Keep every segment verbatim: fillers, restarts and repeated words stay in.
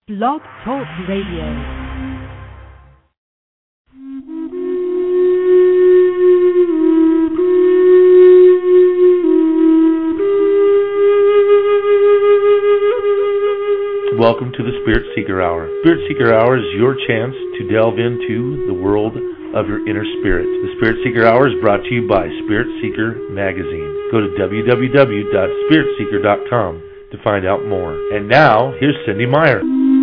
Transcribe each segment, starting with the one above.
Blog Talk Radio. Welcome to the Spirit Seeker Hour. Spirit Seeker Hour is your chance to delve into the world of your inner spirit. The Spirit Seeker Hour is brought to you by Spirit Seeker Magazine. Go to w w w dot spirit seeker dot com to find out more. And now, here's Cindy Meyer.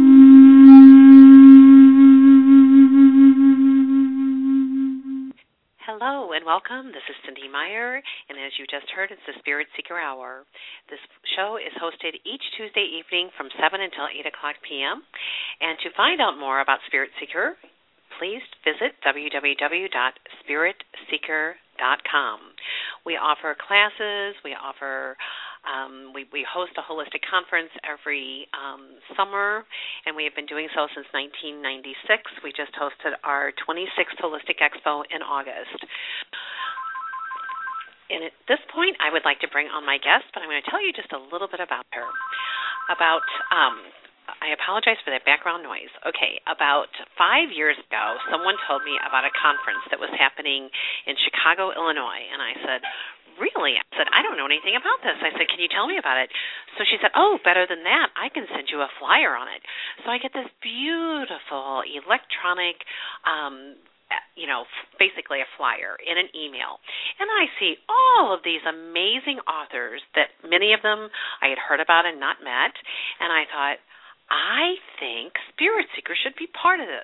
Hello and welcome. This is Cindy Meyer, and as you just heard, it's the Spirit Seeker Hour. This show is hosted each Tuesday evening from seven until eight o'clock p.m. And to find out more about Spirit Seeker, please visit w w w dot spirit seeker dot com. We offer classes, we offer, um, we, we host a holistic conference every um, summer, and we have been doing so since nineteen ninety-six. We just hosted our twenty-sixth Holistic Expo in August. And at this point, I would like to bring on my guest, but I'm going to tell you just a little bit about her. About, um, I apologize for that background noise. Okay, about five years ago, someone told me about a conference that was happening in Chicago, Illinois, and I said, really? I said, I don't know anything about this. I said, can you tell me about it? So she said, oh, better than that, I can send you a flyer on it. So I get this beautiful electronic um you know, basically a flyer in an email. And I see all of these amazing authors that many of them I had heard about and not met. And I thought, I think Spirit Seeker should be part of this.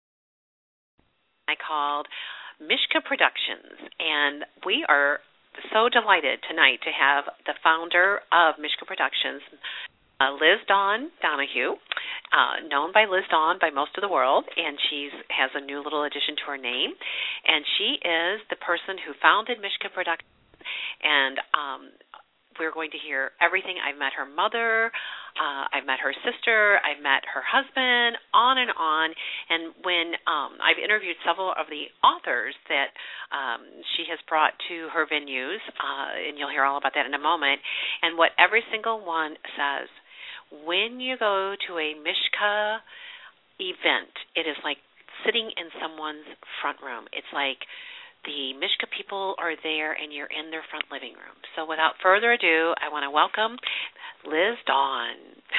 I called Mishka Productions, and we are so delighted tonight to have the founder of Mishka Productions, Uh, Liz Dawn Donahue, uh, known by Liz Dawn by most of the world, and she has a new little addition to her name. And she is the person who founded Mishka Productions, and um, we're going to hear everything. I've met her mother, uh, I've met her sister, I've met her husband, on and on. And when um, I've interviewed several of the authors that um, she has brought to her venues, uh, and you'll hear all about that in a moment, and what every single one says, when you go to a Mishka event, it is like sitting in someone's front room. It's like the Mishka people are there and you're in their front living room. So without further ado, I want to welcome Liz Dawn.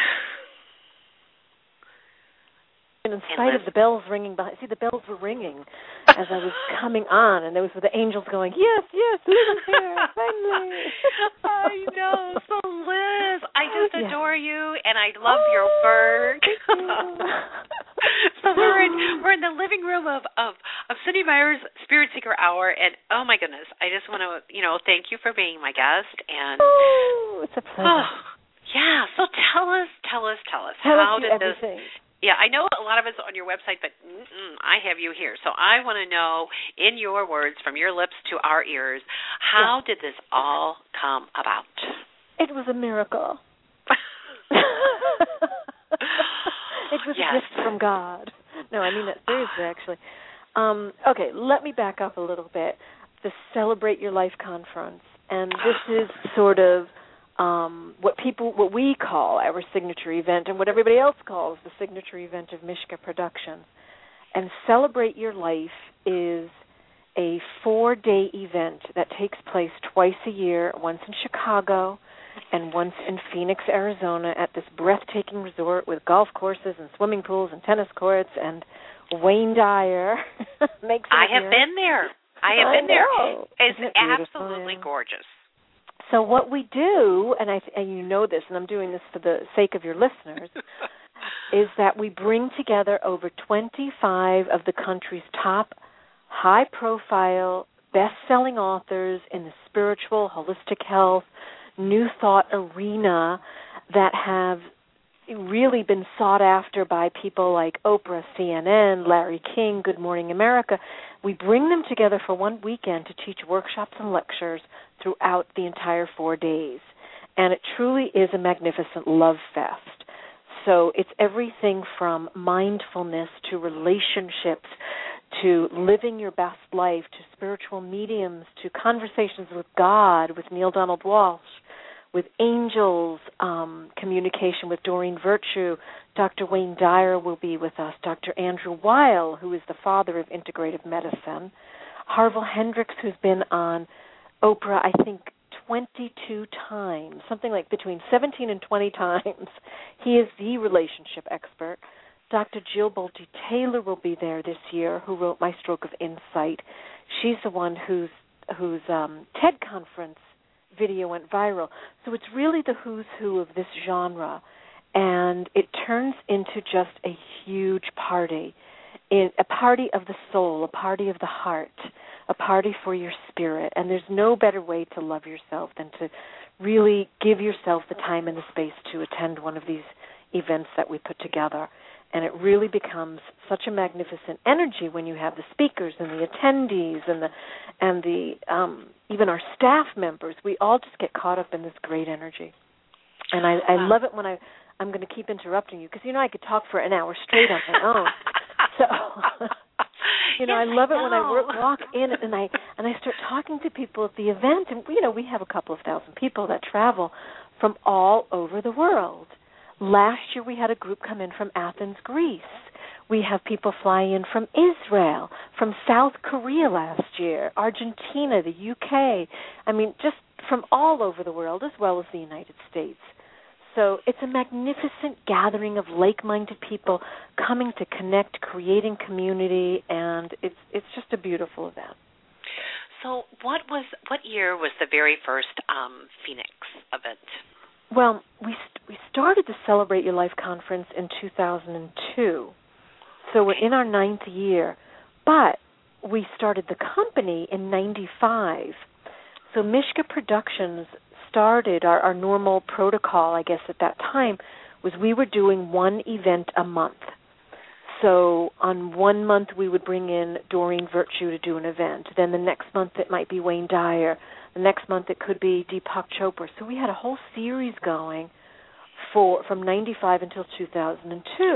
And in spite of the bells ringing behind, see, the bells were ringing as I was coming on, and there was the angels going, yes, yes, Liz is here, finally. I know. So, Liz, I just yes. adore you, and I love oh, your work. Thank you. So we're in, we're in the living room of, of, of Cindy Meyer's Spirit Seeker Hour, and oh, my goodness, I just want to, you know, thank you for being my guest. And oh, it's a pleasure. Oh, yeah, so tell us, tell us, tell us. Tell how us did everything. this... Yeah, I know a lot of it's on your website, but mm-mm, I have you here. So I want to know, in your words, from your lips to our ears, how yeah. did this all come about? It was a miracle. It was yes. a gift from God. No, I mean that seriously, actually. Um, okay, let me back up a little bit. The Celebrate Your Life Conference, and this is sort of Um, what people, what we call our signature event, and what everybody else calls the signature event of Mishka Productions. And Celebrate Your Life is a four-day event that takes place twice a year, once in Chicago and once in Phoenix, Arizona, at this breathtaking resort with golf courses and swimming pools and tennis courts. And Wayne Dyer makes it I have here. been there. I have I been there. know. It's Isn't it absolutely beautiful? gorgeous. So what we do, and, I, and you know this, and I'm doing this for the sake of your listeners, is that we bring together over twenty-five of the country's top high-profile, best-selling authors in the spiritual, holistic health, new thought arena that have really been sought after by people like Oprah, C N N, Larry King, Good Morning America. We bring them together for one weekend to teach workshops and lectures throughout the entire four days. And it truly is a magnificent love fest. So it's everything from mindfulness to relationships to living your best life to spiritual mediums to conversations with God with Neale Donald Walsh. with angels, um, communication with Doreen Virtue. Doctor Wayne Dyer will be with us. Doctor Andrew Weil, who is the father of integrative medicine. Harville Hendricks, who's been on Oprah, I think, twenty-two times, something like between seventeen and twenty times. He is the relationship expert. Doctor Jill Bolte Taylor will be there this year, who wrote My Stroke of Insight. She's the one whose whose um, TED conference video went viral. So it's really the who's who of this genre, and it turns into just a huge party, in, a party of the soul, a party of the heart, a party for your spirit. And there's no better way to love yourself than to really give yourself the time and the space to attend one of these events that we put together. And it really becomes such a magnificent energy when you have the speakers and the attendees and the and the um, even our staff members. We all just get caught up in this great energy. And I, I love it when I I'm going to keep interrupting you because you know I could talk for an hour straight on my own. So you know yes, I love I it when I work, walk in and I and I start talking to people at the event. And you know we have a couple of thousand people that travel from all over the world. Last year we had a group come in from Athens, Greece. We have people fly in from Israel, from South Korea last year, Argentina, the U K. I mean, just from all over the world as well as the United States. So it's a magnificent gathering of like-minded people coming to connect, creating community, and it's it's just a beautiful event. So what was what year was the very first um, Phoenix event? Well, we st- we started the Celebrate Your Life conference in two thousand two, so we're in our ninth year. But we started the company in ninety-five. So Mishka Productions started, our, our normal protocol, I guess, at that time, was we were doing one event a month. So on one month we would bring in Doreen Virtue to do an event. Then the next month it might be Wayne Dyer. The next month it could be Deepak Chopra. So we had a whole series going for from ninety-five until two thousand two.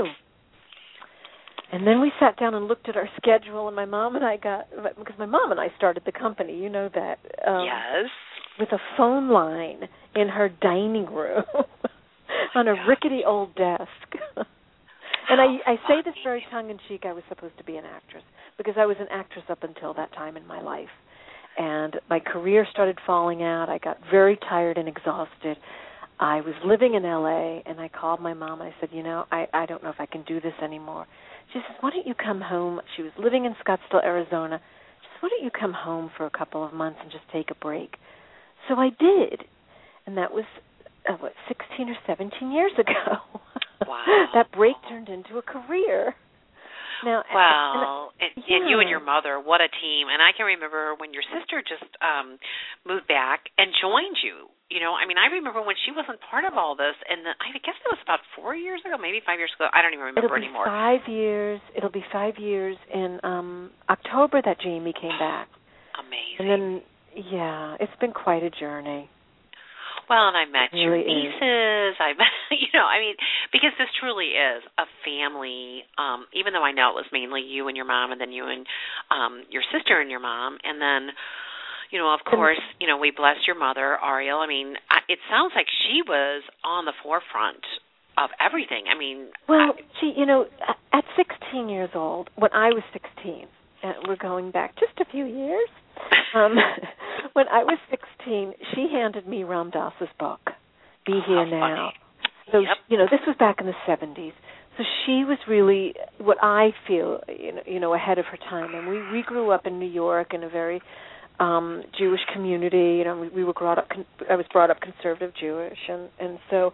And then we sat down and looked at our schedule, and my mom and I got, because my mom and I started the company, you know that. Um, yes. With a phone line in her dining room on a rickety old desk. And I, I say this very tongue-in-cheek, I was supposed to be an actress, because I was an actress up until that time in my life. And my career started falling out. I got very tired and exhausted. I was living in L A, and I called my mom. I said, you know, I, I don't know if I can do this anymore. She says, why don't you come home? She was living in Scottsdale, Arizona. She says, why don't you come home for a couple of months and just take a break? So I did, and that was, uh, what, sixteen or seventeen years ago. Wow. That break turned into a career. Now, wow. And, and, yeah. and you and your mother, what a team. And I can remember when your sister just um, moved back and joined you. You know, I mean, I remember when she wasn't part of all this, and the, I guess it was about four years ago, maybe five years ago. I don't even remember It'll be anymore. Five years. It'll be five years in um, October that Jamie came back. Amazing. And then, yeah, it's been quite a journey. Well, and I met it your really nieces. I met, you know, I mean, because this truly is a family. Um, even though I know it was mainly you and your mom, and then you and um, your sister and your mom, and then, you know, of course, you know, we bless your mother, Ariel. I mean, I, it sounds like she was on the forefront of everything. I mean, well, I, she, you know, at sixteen years old, when I was sixteen, and we're going back just a few years. Um, when I was sixteen, she handed me Ram Dass's book, Be oh, Here Now. Funny. So, yep. you know, this was back in the seventies. So she was really what I feel, you know, you know, ahead of her time. And we, we grew up in New York in a very um, Jewish community. You know, we, we were brought up. I was brought up conservative Jewish, and and so,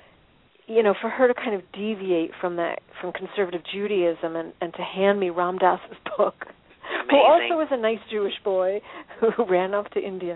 you know, for her to kind of deviate from that, from conservative Judaism, and, and to hand me Ram Dass's book. Amazing. Who also was a nice Jewish boy who ran off to India.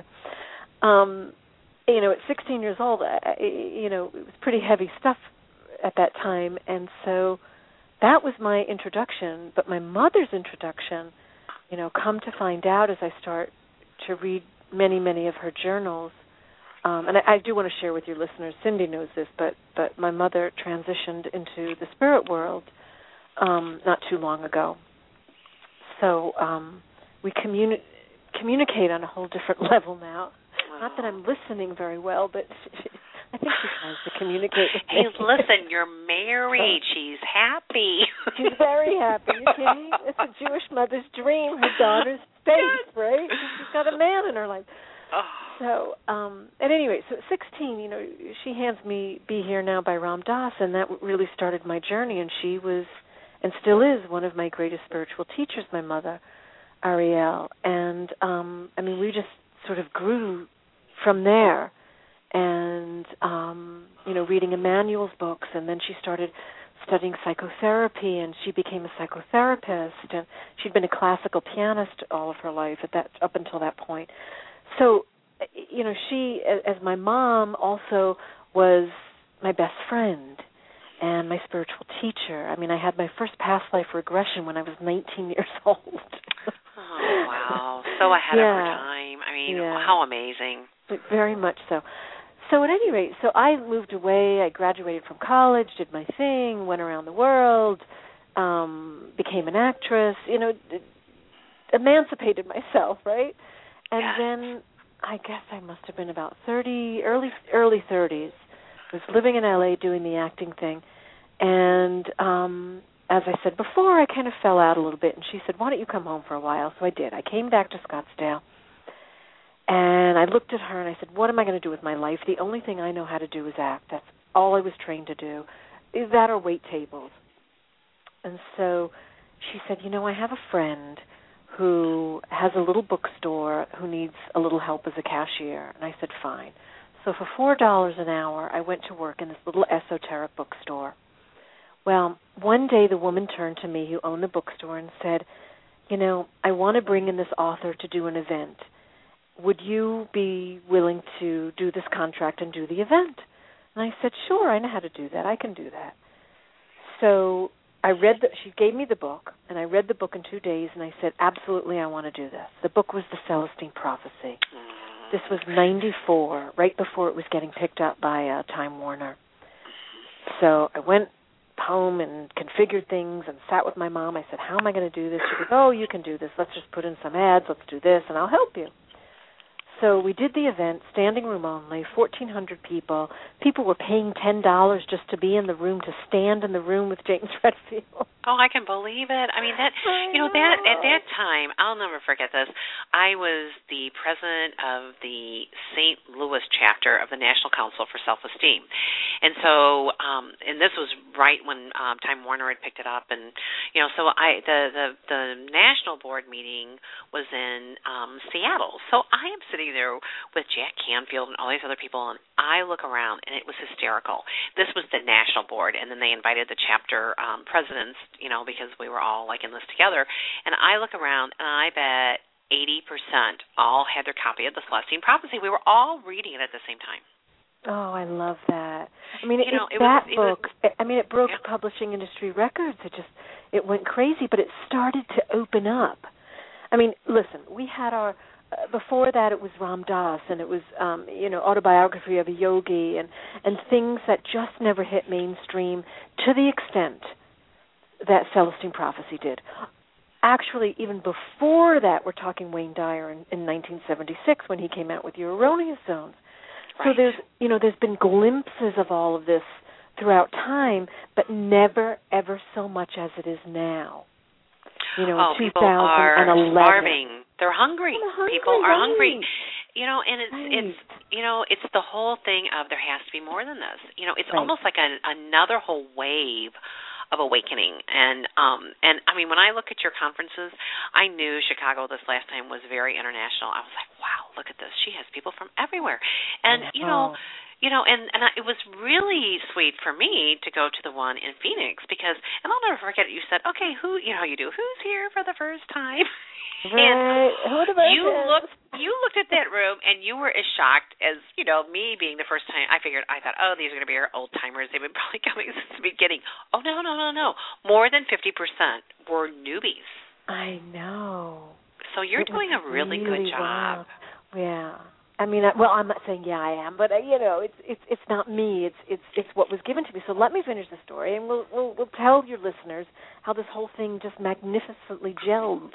Um, you know, at sixteen years old, I, you know, it was pretty heavy stuff at that time, and so that was my introduction. But my mother's introduction, you know, come to find out as I start to read many, many of her journals, um, and I, I do want to share with your listeners, Cindy knows this, but, but my mother transitioned into the spirit world um, not too long ago. So um, we communi- communicate on a whole different level now. Wow. Not that I'm listening very well, but I think she tries to communicate with Hey, me. listen, you're married. She's happy. She's very happy. You kidding? It's a Jewish mother's dream, her daughter's face, right? She's got a man in her life. Oh. So, um, at any rate, so at sixteen, you know, she hands me Be Here Now by Ram Dass, and that really started my journey, and she was, and still is, one of my greatest spiritual teachers, my mother, Ariel. And, um, I mean, we just sort of grew from there. And, um, you know, reading Emmanuel's books, and then she started studying psychotherapy, and she became a psychotherapist, and she'd been a classical pianist all of her life at that up until that point. So, you know, she, as my mom, also was my best friend and my spiritual teacher. I mean, I had my first past life regression when I was nineteen years old. Oh, wow. So ahead yeah. of her time. I mean, yeah. how amazing. Very much so. So at any rate, so I moved away. I graduated from college, did my thing, went around the world, um, became an actress, you know, d- emancipated myself, right? And yes. then I guess I must have been about thirty, early early thirties. I was living in L A doing the acting thing. And um, as I said before, I kind of fell out a little bit. And she said, why don't you come home for a while? So I did. I came back to Scottsdale. And I looked at her and I said, what am I going to do with my life? The only thing I know how to do is act. That's all I was trained to do. Is that or wait tables. And so she said, you know, I have a friend who has a little bookstore who needs a little help as a cashier. And I said, fine. So for four dollars an hour, I went to work in this little esoteric bookstore. Well, one day the woman turned to me who owned the bookstore and said, you know, I want to bring in this author to do an event. Would you be willing to do this contract and do the event? And I said, sure, I know how to do that. I can do that. So I read the, she gave me the book, and I read the book in two days, and I said, absolutely, I want to do this. The book was The Celestine Prophecy. This was ninety-four, right before it was getting picked up by uh, Time Warner. So I went home and configured things and sat with my mom. I said, how am I going to do this? She goes, oh, you can do this. Let's just put in some ads. Let's do this, and I'll help you. So we did the event, standing room only, fourteen hundred people. People were paying ten dollars just to be in the room, to stand in the room with James Redfield. Oh, I can believe it. I mean, that, you know, that at that time, I'll never forget this. I was the president of the Saint Louis chapter of the National Council for Self-Esteem. And so, um, and this was right when um, Time Warner had picked it up. And, you know, so I the, the, the national board meeting was in um, Seattle. So I am sitting there with Jack Canfield and all these other people, and I look around, and it was hysterical. This was the national board, and then they invited the chapter um, presidents, you know, because we were all, like, in this together. And I look around, and I bet eighty percent all had their copy of The Celestine Prophecy. We were all reading it at the same time. Oh, I love that. I mean, you it, know, it that was, it book, was, I mean, it broke yeah. publishing industry records. It just, it went crazy, but it started to open up. I mean, listen, we had our, Uh, before that, it was Ram Dass, and it was, um, you know, Autobiography of a Yogi, and, and things that just never hit mainstream to the extent that Celestine Prophecy did. Actually, even before that, we're talking Wayne Dyer in, in nineteen seventy-six when he came out with Your Erroneous Zones. Right. So there's, you know, there's been glimpses of all of this throughout time, but never, ever so much as it is now. You know, oh, in people are starving. They're hungry. hungry. People are right. hungry. You know, and it's right. it's you know, it's the whole thing of there has to be more than this. You know, it's right. almost like a, another whole wave of awakening. And um and I mean, when I look at your conferences, I knew Chicago this last time was very international. I was like, wow, look at this. She has people from everywhere. And you know, You know, and, and I, it was really sweet for me to go to the one in Phoenix because, and I'll never forget it, you said, okay, who, you know how you do, who's here for the first time? Right. And who the you looked, you looked at that room and you were as shocked as, you know, me being the first time. I figured, I thought, oh, these are going to be our old timers. They've been probably coming since the beginning. Oh, no, no, no, no. More than fifty percent were newbies. I know. So you're it doing a really, really good job. Well. Yeah. I mean, I, well, I'm not saying yeah, I am, but uh, you know, it's it's it's not me. It's it's it's what was given to me. So let me finish the story, and we'll we'll, we'll tell your listeners how this whole thing just magnificently gelled.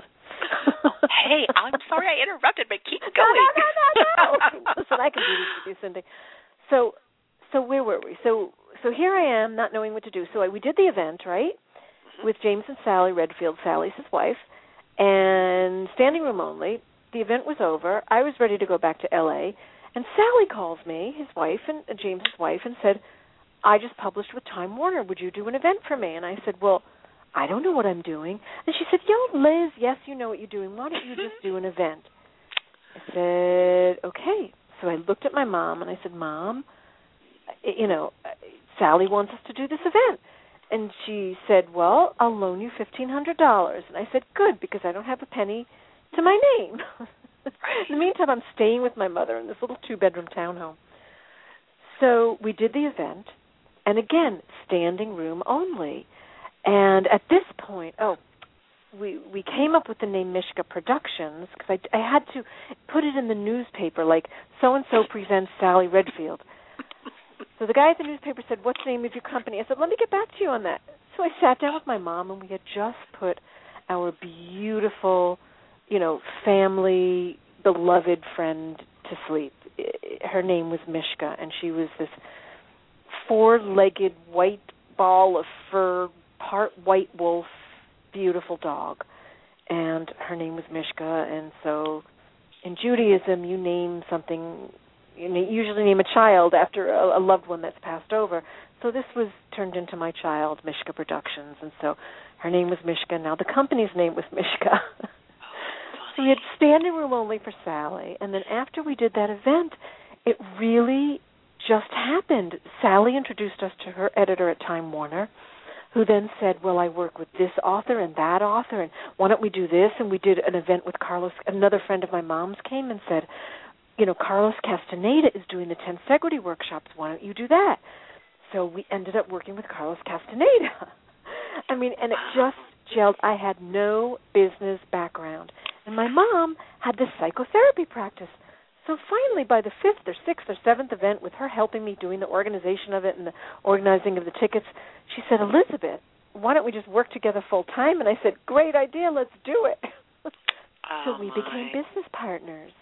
Hey, I'm sorry I interrupted, but keep going. No, no, no, no, no. Listen, I can do this with you, Cindy. So, so where were we? So so here I am, not knowing what to do. So I, we did the event, right, mm-hmm. with James and Sally Redfield. Sally's his wife, and standing room only. The event was over. I was ready to go back to L A, and Sally calls me, his wife, and uh, James's wife, and said, I just published with Time Warner. Would you do an event for me? And I said, well, I don't know what I'm doing. And she said, yo, Liz, yes, you know what you're doing. Why don't you just do an event? I said, okay. So I looked at my mom, and I said, Mom, you know, Sally wants us to do this event. And she said, well, I'll loan you fifteen hundred dollars. And I said, good, because I don't have a penny to my name. In the meantime, I'm staying with my mother in this little two-bedroom townhome. So we did the event, and again, standing room only. And at this point, oh, we we came up with the name Mishka Productions because I, I had to put it in the newspaper, like so-and-so presents Sally Redfield. So the guy at the newspaper said, what's the name of your company? I said, let me get back to you on that. So I sat down with my mom, and we had just put our beautiful, you know, family, beloved friend to sleep. Her name was Mishka, and she was this four-legged white ball of fur, part white wolf, beautiful dog. And her name was Mishka, and so in Judaism you name something, you usually name a child after a, a loved one that's passed over. So this was turned into my child, Mishka Productions, and so her name was Mishka. Now the company's name was Mishka. So we had standing room only for Sally, and then after we did that event, it really just happened. Sally introduced us to her editor at Time Warner, who then said, well, I work with this author and that author, and why don't we do this? And we did an event with Carlos. Another friend of my mom's came and said, you know, Carlos Castaneda is doing the Tensegrity workshops. Why don't you do that? So we ended up working with Carlos Castaneda. I mean, and it just gelled. I had no business background. And my mom had this psychotherapy practice. So finally, by the fifth or sixth or seventh event, with her helping me doing the organization of it and the organizing of the tickets, she said, Elizabeth, why don't we just work together full time? And I said, great idea, let's do it. Oh, so we my. became business partners.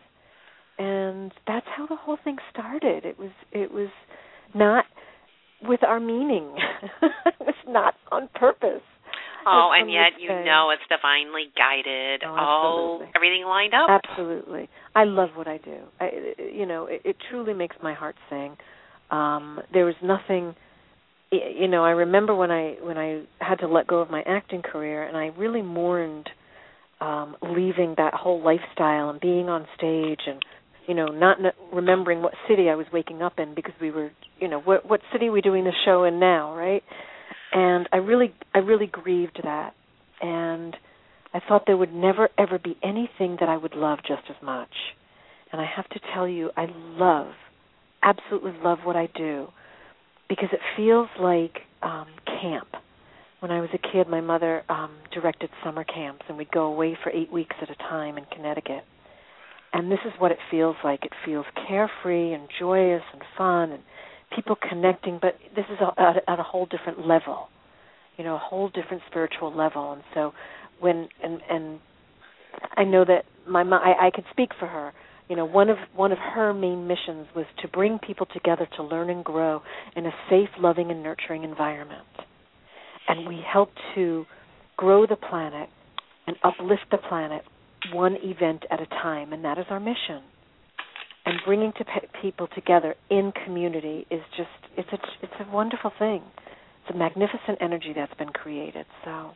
And that's how the whole thing started. It was it was not with our meaning. It was not on purpose. Oh, and yet you know it's divinely guided. Oh, all everything lined up. Absolutely. I love what I do. I, you know, it, it truly makes my heart sing. Um, there was nothing. You know, I remember when I when I had to let go of my acting career, and I really mourned um, leaving that whole lifestyle and being on stage, and you know, not remembering what city I was waking up in because we were, you know, what what city are we doing the show in now, right? And I really, I really grieved that, and I thought there would never, ever be anything that I would love just as much. And I have to tell you, I love, absolutely love what I do, because it feels like um, camp. When I was a kid, my mother um, directed summer camps, and we'd go away for eight weeks at a time in Connecticut. And this is what it feels like. It feels carefree and joyous and fun and people connecting, but this is at, at a whole different level, you know, a whole different spiritual level. And so when, and, and I know that my mom, I, I could speak for her, you know, one of one of her main missions was to bring people together to learn and grow in a safe, loving, and nurturing environment. And we help to grow the planet and uplift the planet one event at a time, and that is our mission. And bringing to pe- people together in community is just, it's a, it's a wonderful thing. It's a magnificent energy that's been created. So,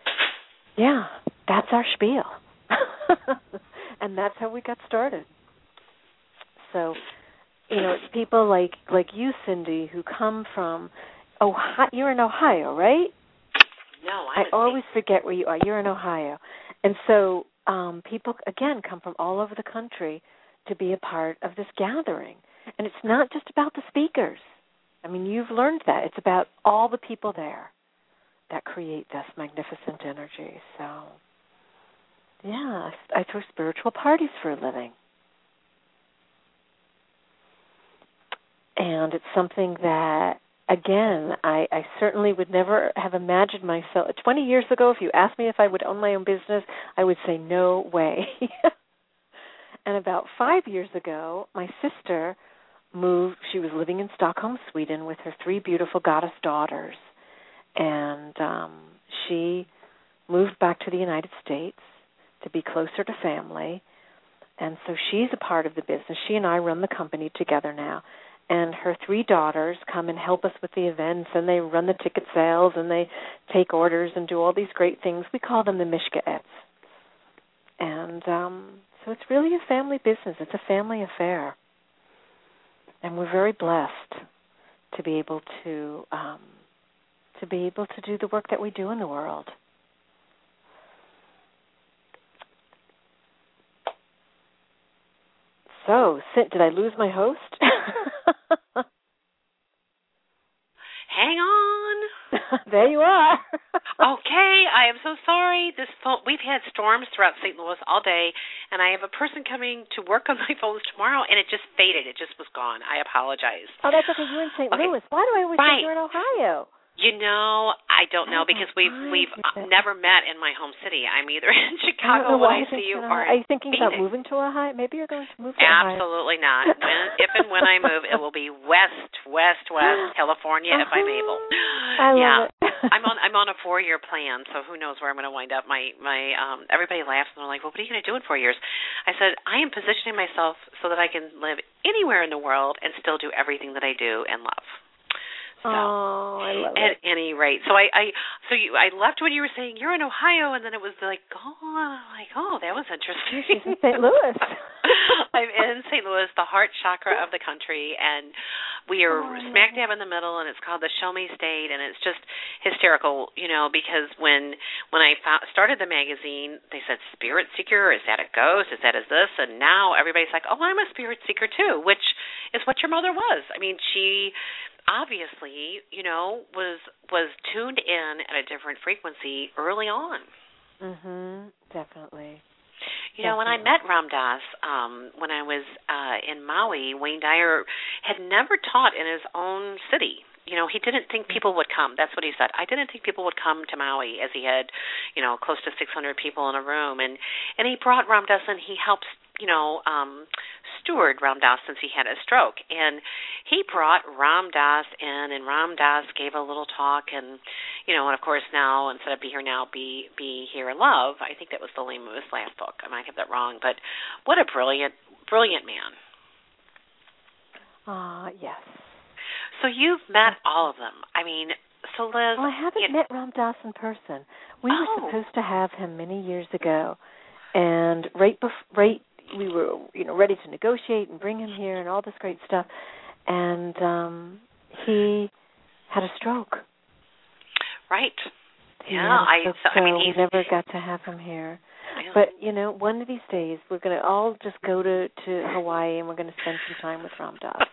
yeah, that's our spiel. And that's how we got started. So, you know, people like, like you, Cindy, who come from Ohio. You're in Ohio, right? No, I always forget where you are. You're in Ohio. And so um, people, again, come from all over the country to be a part of this gathering. And it's not just about the speakers. I mean, you've learned that. It's about all the people there that create this magnificent energy. So, yeah, I throw spiritual parties for a living. And it's something that, again, I, I certainly would never have imagined myself. twenty years ago, if you asked me if I would own my own business, I would say no way. And about five years ago, my sister moved. She was living in Stockholm, Sweden, with her three beautiful goddess daughters, and um, she moved back to the United States to be closer to family. And so she's a part of the business. She and I run the company together now. And her three daughters come and help us with the events, and they run the ticket sales, and they take orders and do all these great things. We call them the Mishkaets. And um, so it's really a family business. It's a family affair. And we're very blessed to be able to um, to be able to do the work that we do in the world. So, did I lose my host? Hang on. There you are. Okay, I am so sorry. This phone, we've had storms throughout Saint Louis all day, and I have a person coming to work on my phones tomorrow, and it just faded. It just was gone. I apologize. Oh, that's okay. You're in Saint Okay. Louis. Why do I always Right. think you're in Ohio? You know, I don't know, I because don't we've mind we've it. never met in my home city. I'm either in I don't Chicago know when why I see you, you're or Are you thinking Phoenix. about moving to Ohio? Maybe you're going to move to Ohio. Absolutely not. When, if and when I move, it will be west, west, west California if I'm able. I love yeah, it. I'm on I'm on a four year plan, so who knows where I'm going to wind up. My my um, everybody laughs and they're like, "Well, what are you going to do in four years?" I said, "I am positioning myself so that I can live anywhere in the world and still do everything that I do and love." So, oh, I love at it. any rate, so I, I, so you, I left when you were saying you're in Ohio, and then it was like, oh, like, oh, that was interesting. She's in Saint Louis. I'm in Saint Louis, the heart chakra of the country, and we are oh, smack dab in the middle, and it's called the Show Me State, and it's just hysterical, you know, because when when I found, started the magazine, they said spirit seeker, is that a ghost, is that is this, and now everybody's like, oh, I'm a spirit seeker too, which is what your mother was. I mean, she obviously, you know, was was tuned in at a different frequency early on. Mhm, definitely. You know, when I met Ram Dass, um, when I was uh, in Maui, Wayne Dyer had never taught in his own city. You know, he didn't think people would come. That's what he said. I didn't think people would come to Maui, as he had, you know, close to six hundred people in a room. And, and he brought Ram Dass in. He helped, you know, um, steward Ram Dass since he had a stroke. And he brought Ram Dass in, and Ram Dass gave a little talk. And, you know, and of course now, instead of Be Here Now, Be, Be Here in Love, I think that was the name of his last book. I might have that wrong. But what a brilliant, brilliant man. Ah, uh, yes. So you've met all of them. I mean, so Liz... Well, I haven't you, met Ram Dass in person. We oh. were supposed to have him many years ago, and right bef- right we were you know ready to negotiate and bring him here and all this great stuff, and um, he had a stroke. Right. He Yeah, I I. So, I mean, we he's, never got to have him here. Yeah. But you know, one of these days we're going to all just go to to Hawaii and we're going to spend some time with Ram Dass.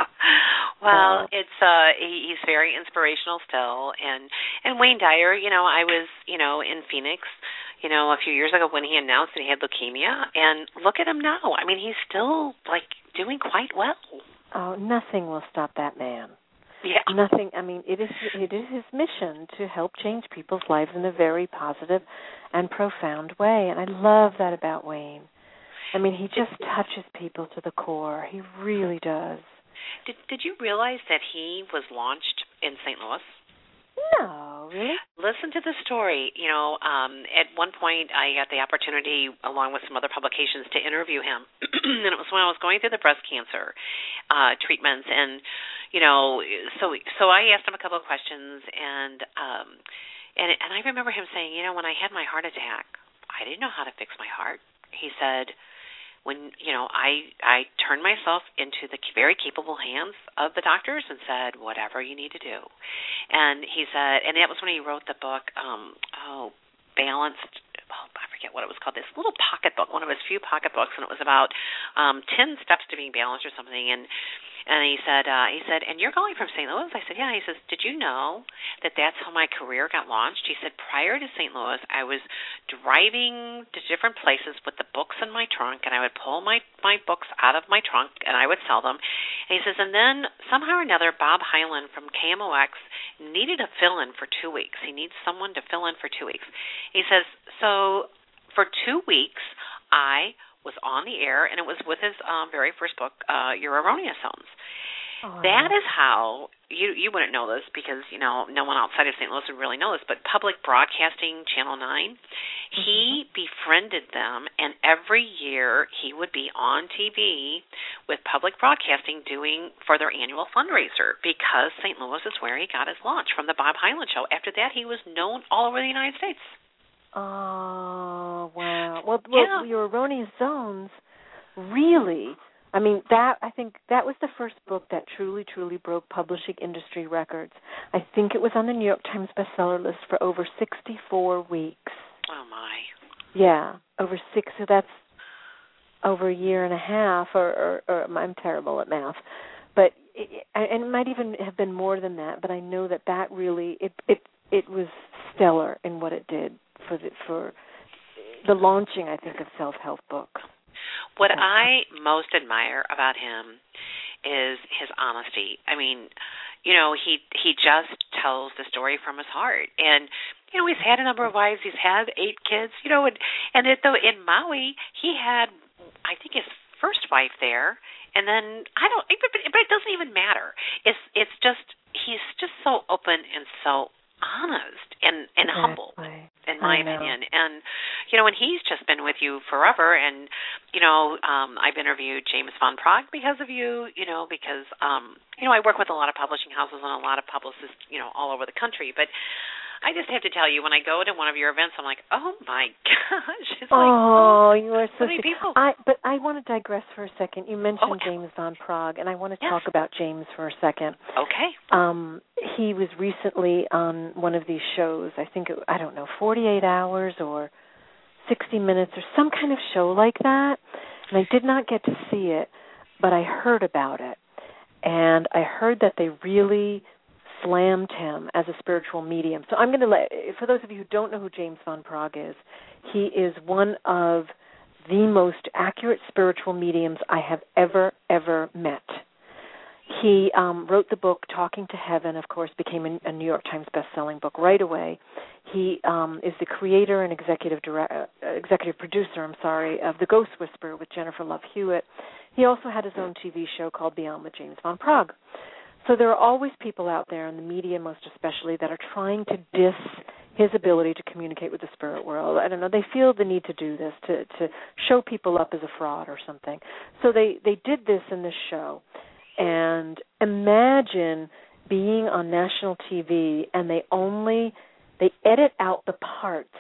Well, uh, it's uh he, he's very inspirational still, and and Wayne Dyer, you know, I was, you know, in Phoenix, you know, a few years ago when he announced that he had leukemia, and look at him now. I mean, he's still like doing quite well. Oh, nothing will stop that man. Yeah. Nothing. I mean, it is it is his mission to help change people's lives in a very positive and profound way, and I love that about Wayne. I mean, he just touches people to the core. He really does. Did Did you realize that he was launched in Saint Louis? No, really? Listen to the story. You know, um, at one point I got the opportunity, along with some other publications, to interview him, and it was when I was going through the breast cancer uh, treatments, and you know, so so I asked him a couple of questions, and um, and and I remember him saying, you know, when I had my heart attack, I didn't know how to fix my heart. He said, when, you know, I, I turned myself into the very capable hands of the doctors and said, whatever you need to do. And he said, and that was when he wrote the book, um, oh, Balanced, oh, I forget what it was called, this little pocket book, one of his few pocket books, and it was about um, ten steps to being balanced or something. And And he said, uh, he said, and you're calling from Saint Louis? I said, yeah. He says, did you know that that's how my career got launched? He said, prior to Saint Louis, I was driving to different places with the books in my trunk, and I would pull my, my books out of my trunk, and I would sell them. And he says, and then somehow or another, Bob Hyland from K M O X needed a fill-in for two weeks. He needs someone to fill in for two weeks. He says, so for two weeks, I was on the air, and it was with his um, very first book, uh, Your Erroneous Zones. Oh, That is how, you you wouldn't know this because, you know, no one outside of Saint Louis would really know this, but Public Broadcasting Channel nine, mm-hmm. he befriended them, and every year he would be on T V with Public Broadcasting doing for their annual fundraiser because Saint Louis is where he got his launch from the Bob Hyland Show. After that, he was known all over the United States. Oh, wow. Well, yeah. well Your Erroneous Zones, really... I mean, that I think that was the first book that truly, truly broke publishing industry records. I think it was on the New York Times bestseller list for over sixty-four weeks. Oh, my. Yeah, over six. So that's over a year and a half, or, or, or I'm terrible at math. But it, and it might even have been more than that. But I know that that really it it it was stellar in what it did for the for the launching, I think, of self-help books. What I most admire about him is his honesty. I mean, you know, he he just tells the story from his heart. And, you know, he's had a number of wives. He's had eight kids, you know, and, and it, though in Maui, he had, I think, his first wife there. And then, I don't, but, but it doesn't even matter. It's it's just, he's just so open and so honest and, and exactly. humble, in my opinion. And, you know, and he's just been with you forever. And, you know, um, I've interviewed James Van Praagh because of you, you know, because, um, you know, I work with a lot of publishing houses and a lot of publicists, you know, all over the country. But I just have to tell you, when I go to one of your events, I'm like, oh, my gosh. It's like, oh, you are so many people. I, but I want to digress for a second. You mentioned oh, James Van Praagh, and I want to yes. talk about James for a second. Okay. Um, he was recently on one of these shows, I think, it, I don't know, forty-eight hours or sixty minutes or some kind of show like that. And I did not get to see it, but I heard about it. And I heard that they really slammed him as a spiritual medium. So I'm going to let, for those of you who don't know who James Van Praagh is, he is one of the most accurate spiritual mediums I have ever, ever met. He um, wrote the book Talking to Heaven, of course, became a, a New York Times best-selling book right away. He um, is the creator and executive direct, uh, executive producer, I'm sorry, of The Ghost Whisperer with Jennifer Love Hewitt. He also had his own T V show called Beyond with James Van Praagh. So there are always people out there, in the media most especially, that are trying to diss his ability to communicate with the spirit world. I don't know, they feel the need to do this, to, to show people up as a fraud or something. So they, they did this in this show. And imagine being on national T V and they only, they edit out the parts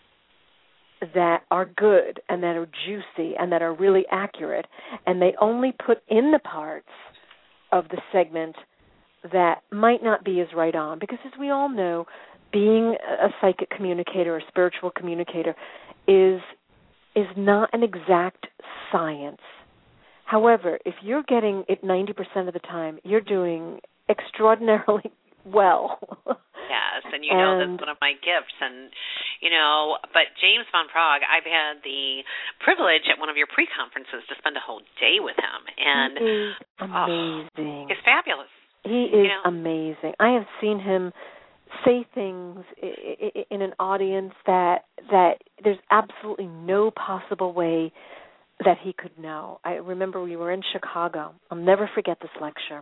that are good and that are juicy and that are really accurate, and they only put in the parts of the segment that might not be as right on. Because as we all know, being a psychic communicator or spiritual communicator is is not an exact science. However, if you're getting it ninety percent of the time, you're doing extraordinarily well. Yes, and you and, know that's one of my gifts. And, you know, but James Van Praagh, I've had the privilege at one of your pre-conferences to spend a whole day with him. And he is amazing. Oh, it's fabulous. He is you know? amazing. I have seen him say things in an audience that that there's absolutely no possible way that he could know. I remember we were in Chicago. I'll never forget this lecture.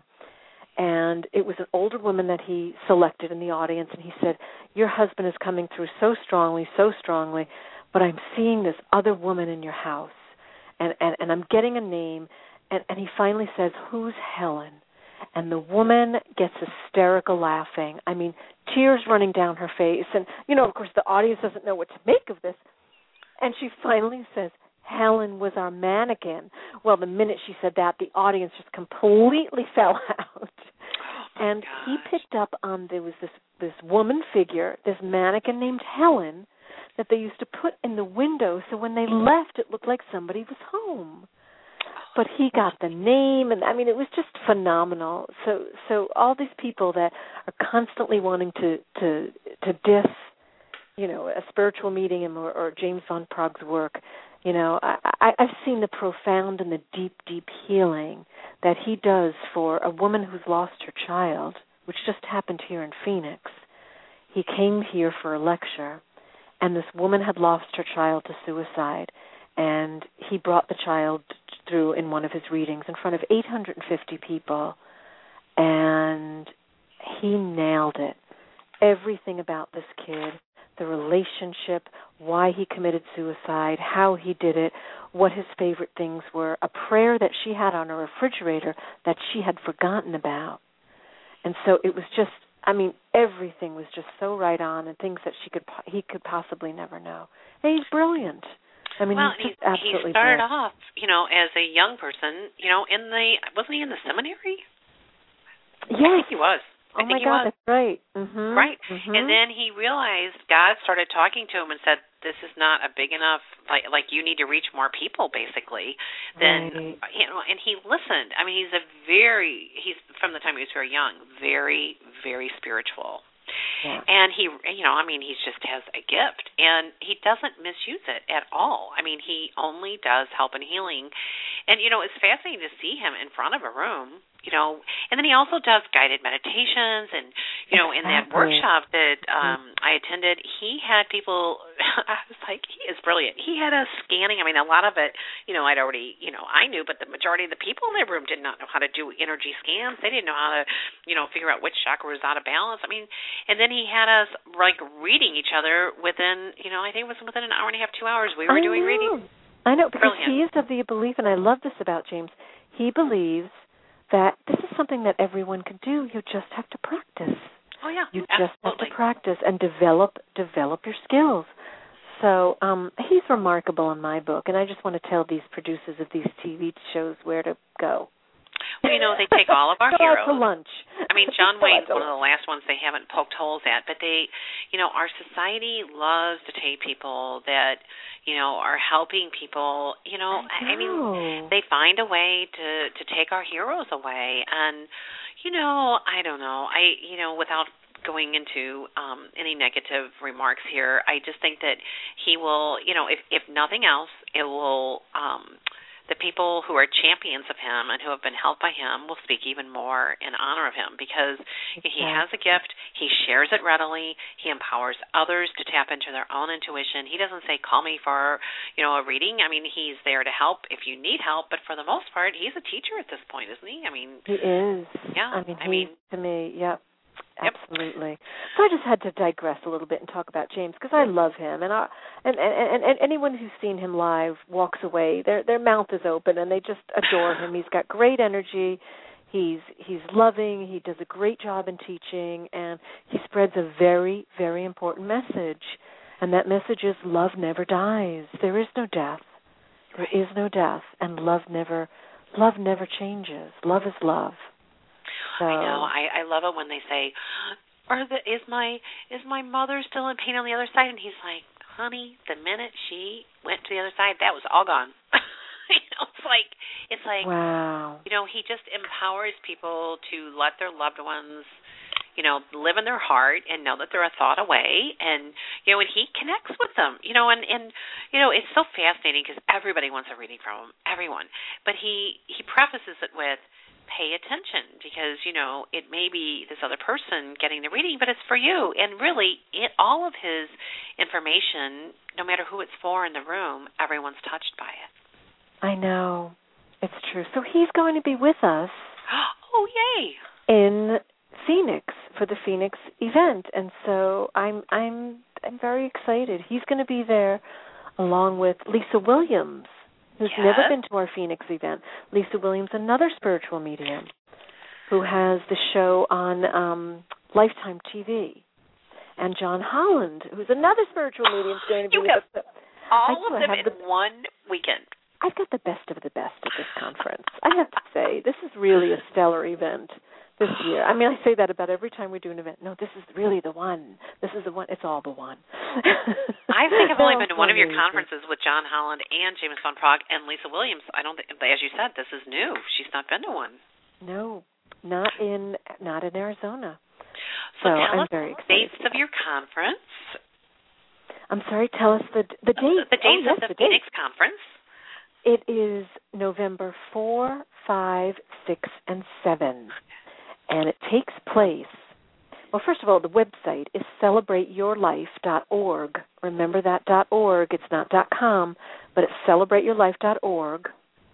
And it was an older woman that he selected in the audience, and he said, your husband is coming through so strongly, so strongly, but I'm seeing this other woman in your house, and, and, and I'm getting a name, and, and he finally says, who's Helen? And the woman gets hysterical laughing. I mean, tears running down her face. And, you know, of course, the audience doesn't know what to make of this. And she finally says, Helen was our mannequin. Well, the minute she said that, the audience just completely fell out. Oh and gosh. he picked up on there was this, this woman figure, this mannequin named Helen, that they used to put in the window, so when they left, it looked like somebody was home. But he got the name, and I mean, it was just phenomenal. So, so all these people that are constantly wanting to to to diss, you know, a spiritual medium or, or James Van Praagh's work, you know, I, I, I've seen the profound and the deep, deep healing that he does for a woman who's lost her child, which just happened here in Phoenix. He came here for a lecture, and this woman had lost her child to suicide. and he brought the child through in one of his readings in front of eight hundred fifty people, and he nailed it. Everything about this kid, the relationship, why he committed suicide, how he did it, what his favorite things were, a prayer that she had on her refrigerator that she had forgotten about. And so it was just, I mean, everything was just so right on, and things that she could he could possibly never know. And he's brilliant. I mean, well, he's just he, absolutely he started brilliant. off, you know, as a young person, you know, in the, wasn't he in the seminary? Yes. I think he was. I oh, think my he God, was. that's right. Mm-hmm. Right. Mm-hmm. And then he realized, God started talking to him and said, this is not a big enough, like, like you need to reach more people, basically. Then, right. you know, and he listened. I mean, he's a very, he's, from the time he was very young, very, very spiritual. Yeah. And he, you know, I mean, he just has a gift, and he doesn't misuse it at all. I mean, he only does help and healing. And, you know, it's fascinating to see him in front of a room, you know, and then he also does guided meditations. And, you know, exactly. in that workshop that um, I attended, he had people, I was like, he is brilliant. He had us scanning. I mean, a lot of it, you know, I'd already, you know, I knew, but the majority of the people in that room did not know how to do energy scans. They didn't know how to, you know, figure out which chakra was out of balance. I mean, and then he had us, like, reading each other within, you know, I think it was within an hour and a half, two hours. We were I doing know. readings. I know, because Brilliant. he is of the belief, and I love this about James, he believes that this is something that everyone can do. You just have to practice. Oh, yeah, You absolutely. just have to practice and develop develop your skills. So um, he's remarkable in my book, and I just want to tell these producers of these T V shows where to go. Well, you know, they take all of our go heroes. out to lunch. I mean, John Go Wayne's out to one of the last ones they haven't poked holes at, but they, you know, our society loves to take people that, you know, are helping people. You know, I, I mean, they find a way to to take our heroes away, and you know, I don't know, I, you know, without going into um, any negative remarks here, I just think that he will, you know, if if nothing else, it will. Um, The people who are champions of him and who have been helped by him will speak even more in honor of him, because exactly. He has a gift. He shares it readily. He empowers others to tap into their own intuition. He doesn't say, call me for, you know, a reading. I mean, he's there to help if you need help, but for the most part, he's a teacher at this point, isn't he? I mean, he is. Yeah. I mean, I he, mean to me, yep. Yep. Absolutely. So I just had to digress a little bit and talk about James, because I love him, and, I, and and and anyone who's seen him live walks away. Their their mouth is open, and they just adore him. He's got great energy. He's he's loving. He does a great job in teaching, and he spreads a very very important message. And that message is love never dies. There is no death. There is no death, and love never love never changes. Love is love. So, I know. I, I love it when they say, "Are the is my is my mother still in pain on the other side?" And he's like, "Honey, the minute she went to the other side, that was all gone." You know, it's like it's like wow. You know, he just empowers people to let their loved ones, you know, live in their heart and know that they're a thought away, and you know, and he connects with them. You know, and and you know, it's so fascinating because everybody wants a reading from him, everyone. But he he prefaces it with, pay attention, because, you know, it may be this other person getting the reading, but it's for you. And really, it, all of his information, no matter who it's for in the room, everyone's touched by it. I know. It's true. So he's going to be with us. Oh, yay. In Phoenix for the Phoenix event. And so I'm I'm I'm very excited. He's going to be there along with Lisa Williams, who's yes. never been to our Phoenix event. Lisa Williams, another spiritual medium, who has the show on um, Lifetime T V. And John Holland, who's another spiritual medium, is going to be you with have us. all I of them in the, one weekend. I've got the best of the best at this conference. I have to say, this is really a stellar event this year. I mean, I say that about every time we do an event. No, this is really the one. This is the one. It's all the one. I think I've only been to one of your amazing. conferences with John Holland and James Van Praagh and Lisa Williams. I don't think, as you said, this is new. She's not been to one. No, not in not in Arizona. So, so tell I'm us very the excited. dates of your conference. I'm sorry, tell us the the dates. The dates oh, yes, of the, the Phoenix dates. conference. It is November fourth, fifth, sixth, and seventh. And it takes place, well, first of all, the website is celebrate your life dot org. Remember that .org. It's not .com, but it's celebrate your life dot org,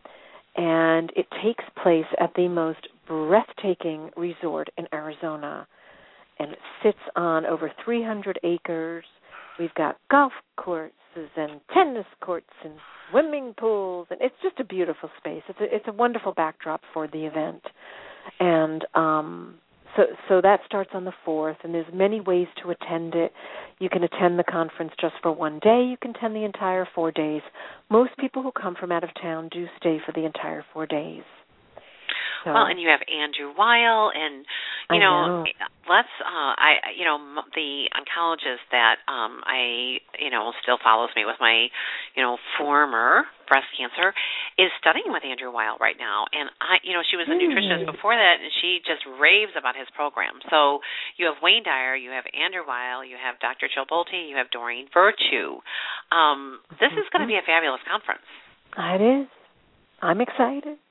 and it takes place at the most breathtaking resort in Arizona, and it sits on over three hundred acres. We've got golf courses and tennis courts and swimming pools, and it's just a beautiful space. It's a, it's a wonderful backdrop for the event, and um, so so that starts on the fourth, and there's many ways to attend it. You can attend the conference just for one day. You can attend the entire four days. Most people who come from out of town do stay for the entire four days. So. Well, and you have Andrew Weil, and you know, know, let's. Uh, I, you know, the oncologist that um, I, you know, still follows me with my, you know, former breast cancer, is studying with Andrew Weil right now, and I, you know, she was a nutritionist before that, and she just raves about his program. So you have Wayne Dyer, you have Andrew Weil, you have Doctor Jill Bolte, you have Doreen Virtue. Um, this mm-hmm. is going to be a fabulous conference. It is. I'm excited.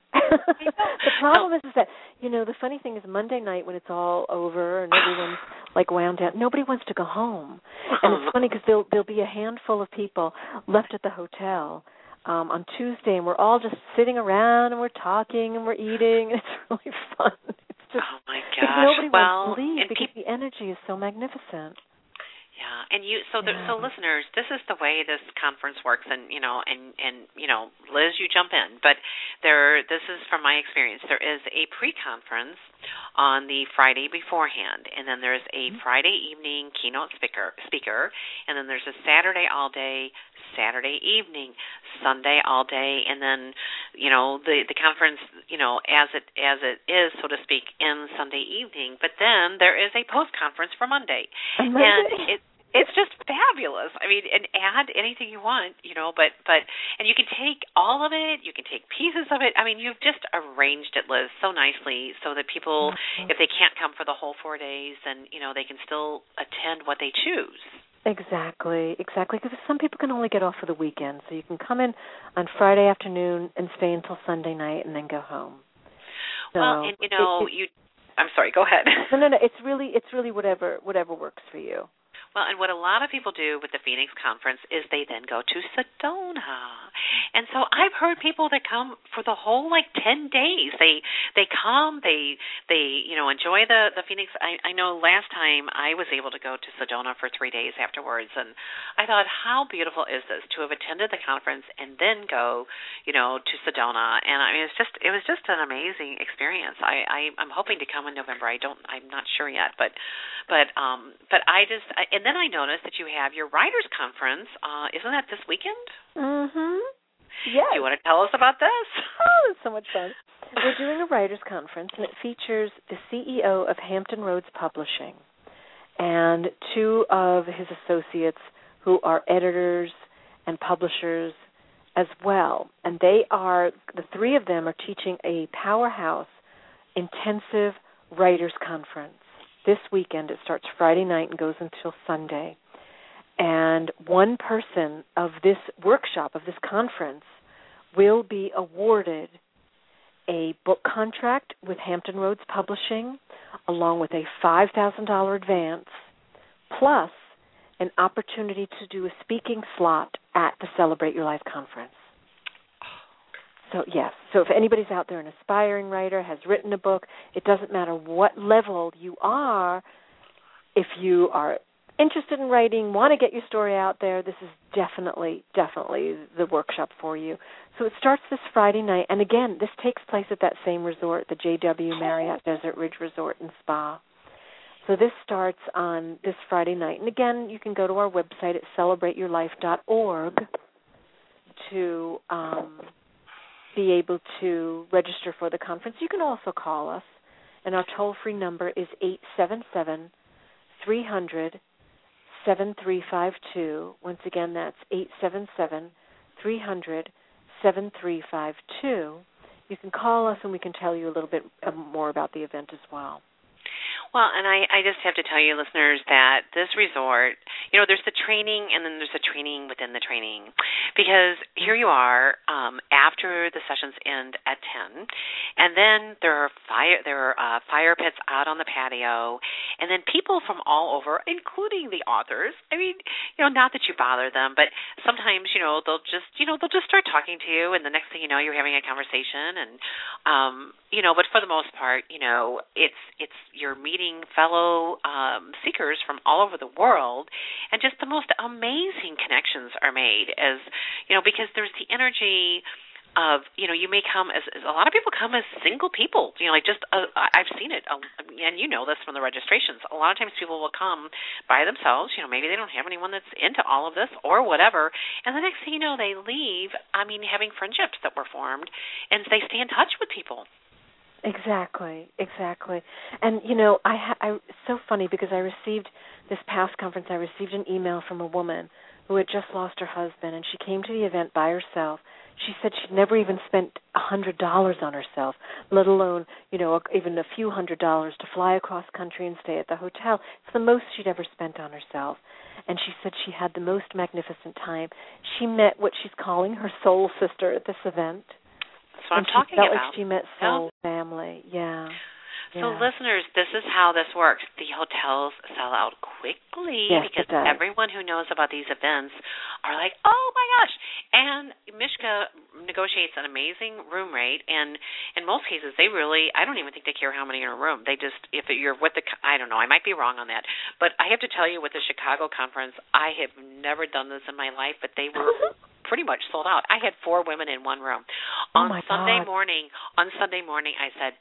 The problem is, is that, you know, the funny thing is Monday night when it's all over and everyone's like wound down, nobody wants to go home. And it's funny because there'll, there'll be a handful of people left at the hotel um, on Tuesday, and we're all just sitting around and we're talking and we're eating. And it's really fun. It's just, oh, my gosh. Nobody well, wants to leave because pe- the energy is so magnificent. Yeah, and you so the, yeah. so listeners, this is the way this conference works, and you know, and and you know, Liz, you jump in, but there, this is from my experience. There is a pre-conference on the Friday beforehand, and then there's a mm-hmm. Friday evening keynote speaker, speaker, and then there's a Saturday all day, Saturday evening, Sunday all day, and then you know the the conference, you know, as it as it is, so to speak, in Sunday evening. But then there is a post-conference for Monday, and it. It's just fabulous. I mean, and add anything you want, you know, but, but, and you can take all of it, you can take pieces of it. I mean, you've just arranged it, Liz, so nicely so that people, mm-hmm. if they can't come for the whole four days, then, you know, they can still attend what they choose. Exactly, exactly, because some people can only get off for the weekend, so you can come in on Friday afternoon and stay until Sunday night and then go home. So well, and, you know, it, it, you, I'm sorry, go ahead. No, no, no, it's really, it's really whatever, whatever works for you. Well, and what a lot of people do with the Phoenix Conference is they then go to Sedona. And so I've heard people that come for the whole, like, ten days. They they come, they, they you know, enjoy the, the Phoenix. I, I know last time I was able to go to Sedona for three days afterwards, and I thought, how beautiful is this to have attended the conference and then go, you know, to Sedona. And, I mean, it's just, it was just an amazing experience. I, I, I'm hoping to come in November. I don't, I'm not sure yet, but, but, um, but I just, I, and then I noticed that you have your writers' conference. Uh, isn't that this weekend? Mm-hmm. Yes. Do you want to tell us about this? Oh, it's so much fun. We're doing a writers' conference, and it features the C E O of Hampton Roads Publishing and two of his associates who are editors and publishers as well. And they are, the three of them are teaching a powerhouse intensive writers' conference. This weekend. It starts Friday night and goes until Sunday. And one person of this workshop, of this conference, will be awarded a book contract with Hampton Roads Publishing, along with a five thousand dollars advance, plus an opportunity to do a speaking slot at the Celebrate Your Life conference. So, yes. So if anybody's out there, an aspiring writer, has written a book, it doesn't matter what level you are. If you are interested in writing, want to get your story out there, this is definitely, definitely the workshop for you. So it starts this Friday night. And, again, this takes place at that same resort, the J W Marriott Desert Ridge Resort and Spa. So this starts on this Friday night. And, again, you can go to our website at celebrate your life dot org to um, – be able to register for the conference. You can also call us, and our toll-free number is eight seven seven, three hundred, seven three five two. Once again, that's eight seven seven, three hundred, seven three five two. You can call us, and we can tell you a little bit more about the event as well. Well, and I, I just have to tell you, listeners, that this resort, you know, there's the training and then there's the training within the training. Because here you are um, after the sessions end at ten, and then there are fire there are uh, fire pits out on the patio, and then people from all over, including the authors. I mean, you know, not that you bother them, but sometimes, you know, they'll just, you know, they'll just start talking to you, and the next thing you know, you're having a conversation, and, um, you know, but for the most part, you know, it's it's you're meeting fellow um, seekers from all over the world, and just the most amazing connections are made as, you know, because there's the energy of, you know, you may come as, as a lot of people come as single people, you know, like just, uh, I've seen it, um, and you know this from the registrations. A lot of times people will come by themselves, you know, maybe they don't have anyone that's into all of this or whatever, and the next thing you know, they leave, I mean, having friendships that were formed, and they stay in touch with people. Exactly, exactly. And, you know, I, ha- I it's so funny because I received, this past conference, I received an email from a woman who had just lost her husband, and she came to the event by herself. She said she'd never even spent a hundred dollars on herself, let alone, you know, even a few hundred dollars to fly across country and stay at the hotel. It's the most she'd ever spent on herself. And she said she had the most magnificent time. She met what she's calling her soul sister at this event. That's what and I'm talking about. She felt about. like she met soul yeah. family. Yeah. So, yeah. listeners, this is how this works. The hotels sell out quickly yes, because it does. everyone who knows about these events are like, oh, my gosh. And Mishka negotiates an amazing room rate, and in most cases, they really, I don't even think they care how many are in a room. They just, if you're with the, I don't know, I might be wrong on that. But I have to tell you, with the Chicago conference, I have never done this in my life, but they were pretty much sold out. I had four women in one room. Oh on my Sunday God. morning, on Sunday morning, I said,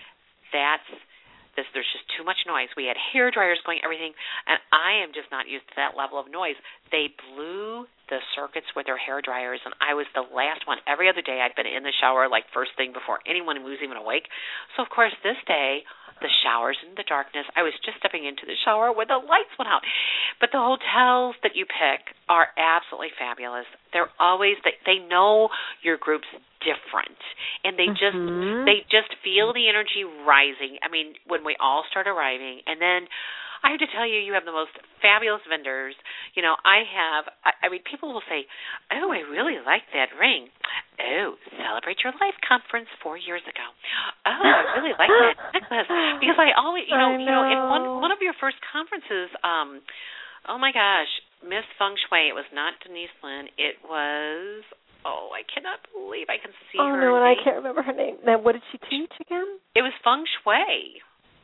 That's this. There's just too much noise. We had hair dryers going, everything, and I am just not used to that level of noise. They blew the circuits with their hair dryers, and I was the last one. Every other day, I'd been in the shower like first thing before anyone was even awake. So of course, this day, the showers in the darkness. I was just stepping into the shower when the lights went out. But the hotels that you pick are absolutely fabulous. They're always they, they know your group's different, and they just mm-hmm. they just feel the energy rising. I mean, when we all start arriving, and then I have to tell you, you have the most fabulous vendors. You know, I have, I, I mean, people will say, oh, I really like that ring. Oh, Celebrate Your Life conference four years ago. Oh, I really like that necklace. Because I always, you know, know. you know, in one one of your first conferences, um, oh my gosh, Miss Feng Shui, it was not Denise Lin, it was, oh, I cannot believe I can see oh, her no, and name. I can't remember her name. Now, what did she teach again? It was Feng Shui.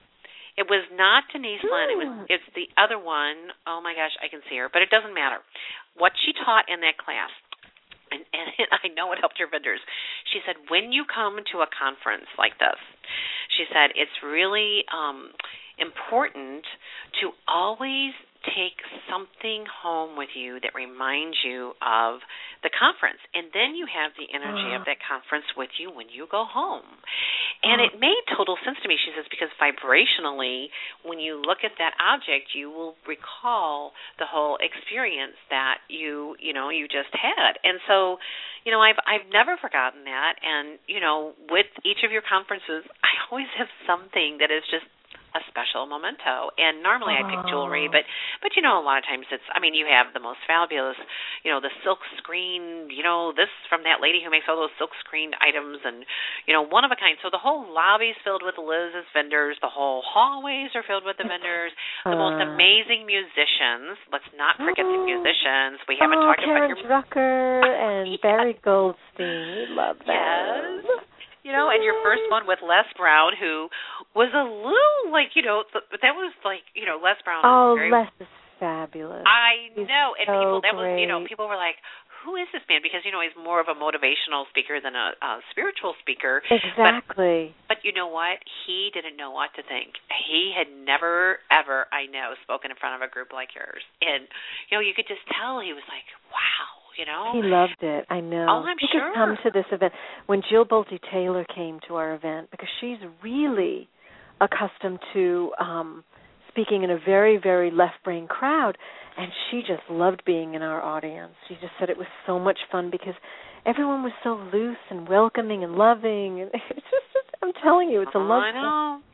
It was not Denise Lin. It was. It's the other one. Oh, my gosh, I can see her. But it doesn't matter. What she taught in that class, and, and I know it helped her vendors, she said, when you come to a conference like this, she said, it's really um, important to always take something home with you that reminds you of the conference. And then you have the energy oh. of that conference with you when you go home. And it made total sense to me, she says, because vibrationally, when you look at that object, you will recall the whole experience that you, you know, you just had. And so, you know, I've I've never forgotten that. And, you know, with each of your conferences, I always have something that is just a special memento. And normally I pick jewelry, but, but, you know, a lot of times it's, I mean, you have the most fabulous, you know, the silk screen, you know, this from that lady who makes all those silk screen items and, you know, one of a kind. So the whole lobby's filled with Liz's vendors. The whole hallways are filled with the vendors. The most amazing musicians. Let's not forget the musicians. We haven't oh, talked Karen about your... Drucker and yes. Barry Goldstein. We love that. Yes. You know, and your first one with Les Brown, who was a little like, you know, th- that was like, you know, Les Brown. Oh, is very, Les is fabulous. I he's know, and so people that great. was, you know, people were like, who is this man? Because, you know, he's more of a motivational speaker than a, a spiritual speaker. Exactly. But, but you know what? He didn't know what to think. He had never, ever, I know, spoken in front of a group like yours. And, you know, you could just tell he was like, wow. You know? He loved it. I know. Oh, I'm he sure. could come to this event. When Jill Bolte Taylor came to our event, because she's really accustomed to um, speaking in a very, very left-brain crowd, and she just loved being in our audience. She just said it was so much fun because everyone was so loose and welcoming and loving. And it's just, I'm telling you, it's a oh, love. I know.